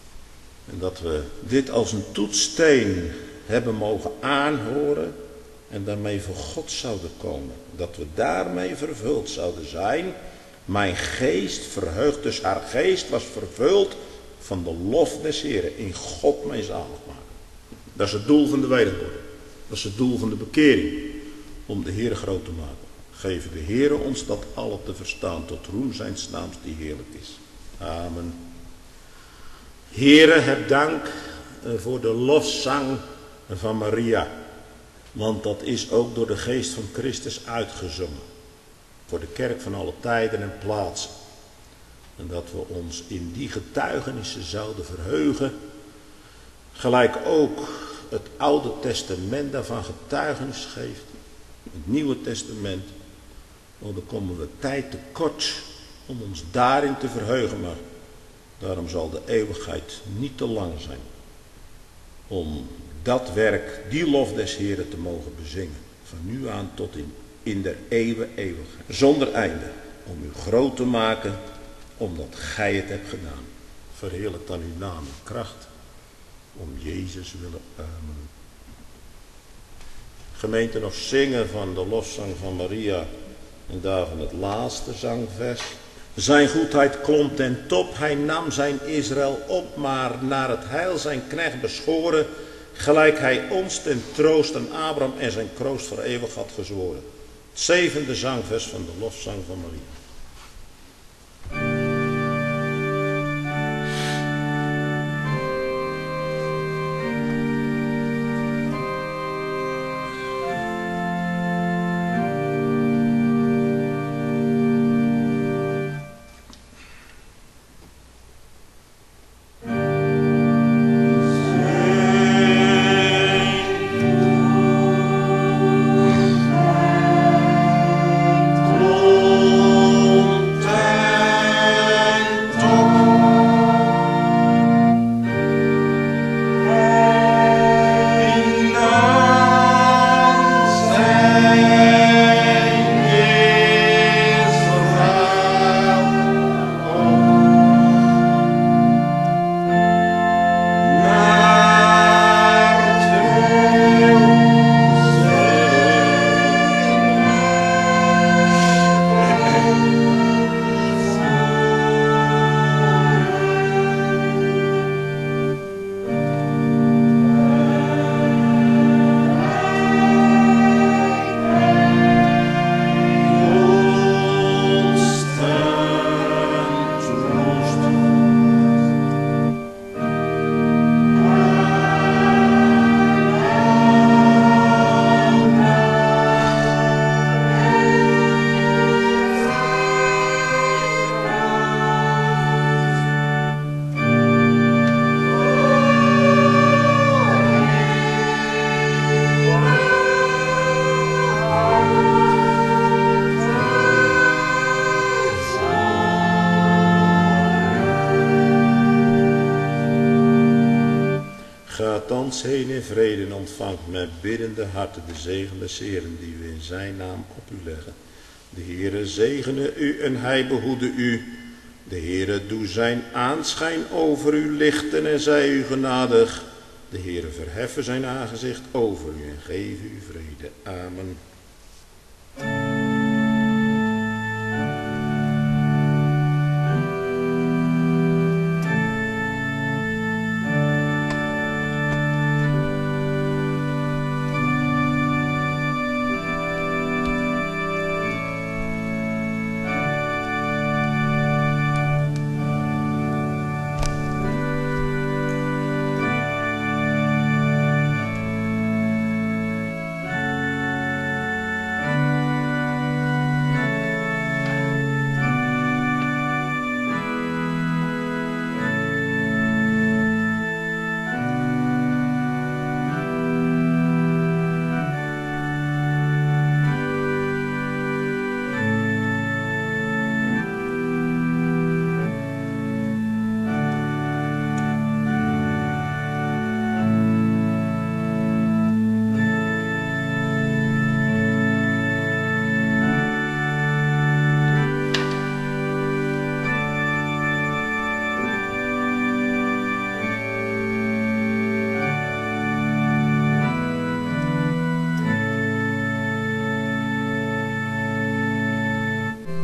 En dat we dit als een toetssteen hebben mogen aanhoren en daarmee voor God zouden komen. Dat we daarmee vervuld zouden zijn. Mijn geest verheugt, dus haar geest was vervuld van de lof des Heren. In God mij zalig maken. Dat is het doel van de wedergeboorte. Dat is het doel van de bekering. Om de Heere groot te maken. Geven de Heere ons dat alle te verstaan. Tot roem zijns naams die heerlijk is. Amen. Heere, heb dank voor de lofzang van Maria. Want dat is ook door de geest van Christus uitgezongen. Voor de kerk van alle tijden en plaatsen. En dat we ons in die getuigenissen zouden verheugen. Gelijk ook het Oude Testament daarvan getuigenis geeft. Het Nieuwe Testament. Want dan komen we tijd tekort om ons daarin te verheugen. Maar daarom zal de eeuwigheid niet te lang zijn. Om dat werk, die lof des Heren te mogen bezingen. Van nu aan tot in, in der eeuwen eeuwigheid. Zonder einde. Om u groot te maken. Omdat gij het hebt gedaan. Verheerlijk dan uw naam en kracht. Om Jezus willen. Amen. Gemeente, nog zingen van de lofzang van Maria. En daarvan het laatste zangvers. Zijn goedheid klom ten top. Hij nam zijn Israël op. Maar naar het heil zijn knecht beschoren. Gelijk hij ons ten troost aan Abraham en zijn kroost voor eeuwig had gezworen. Het zevende zangvers van de lofzang van Maria. Oh gaat thans heen in vrede en ontvangt met biddende harten de zegen des Heeren die we in zijn naam op u leggen. De Heere zegene u en hij behoede u. De Heere doe zijn aanschijn over u lichten en zij u genadig. De Heere verheffen zijn aangezicht over u en geef u vrede. Amen.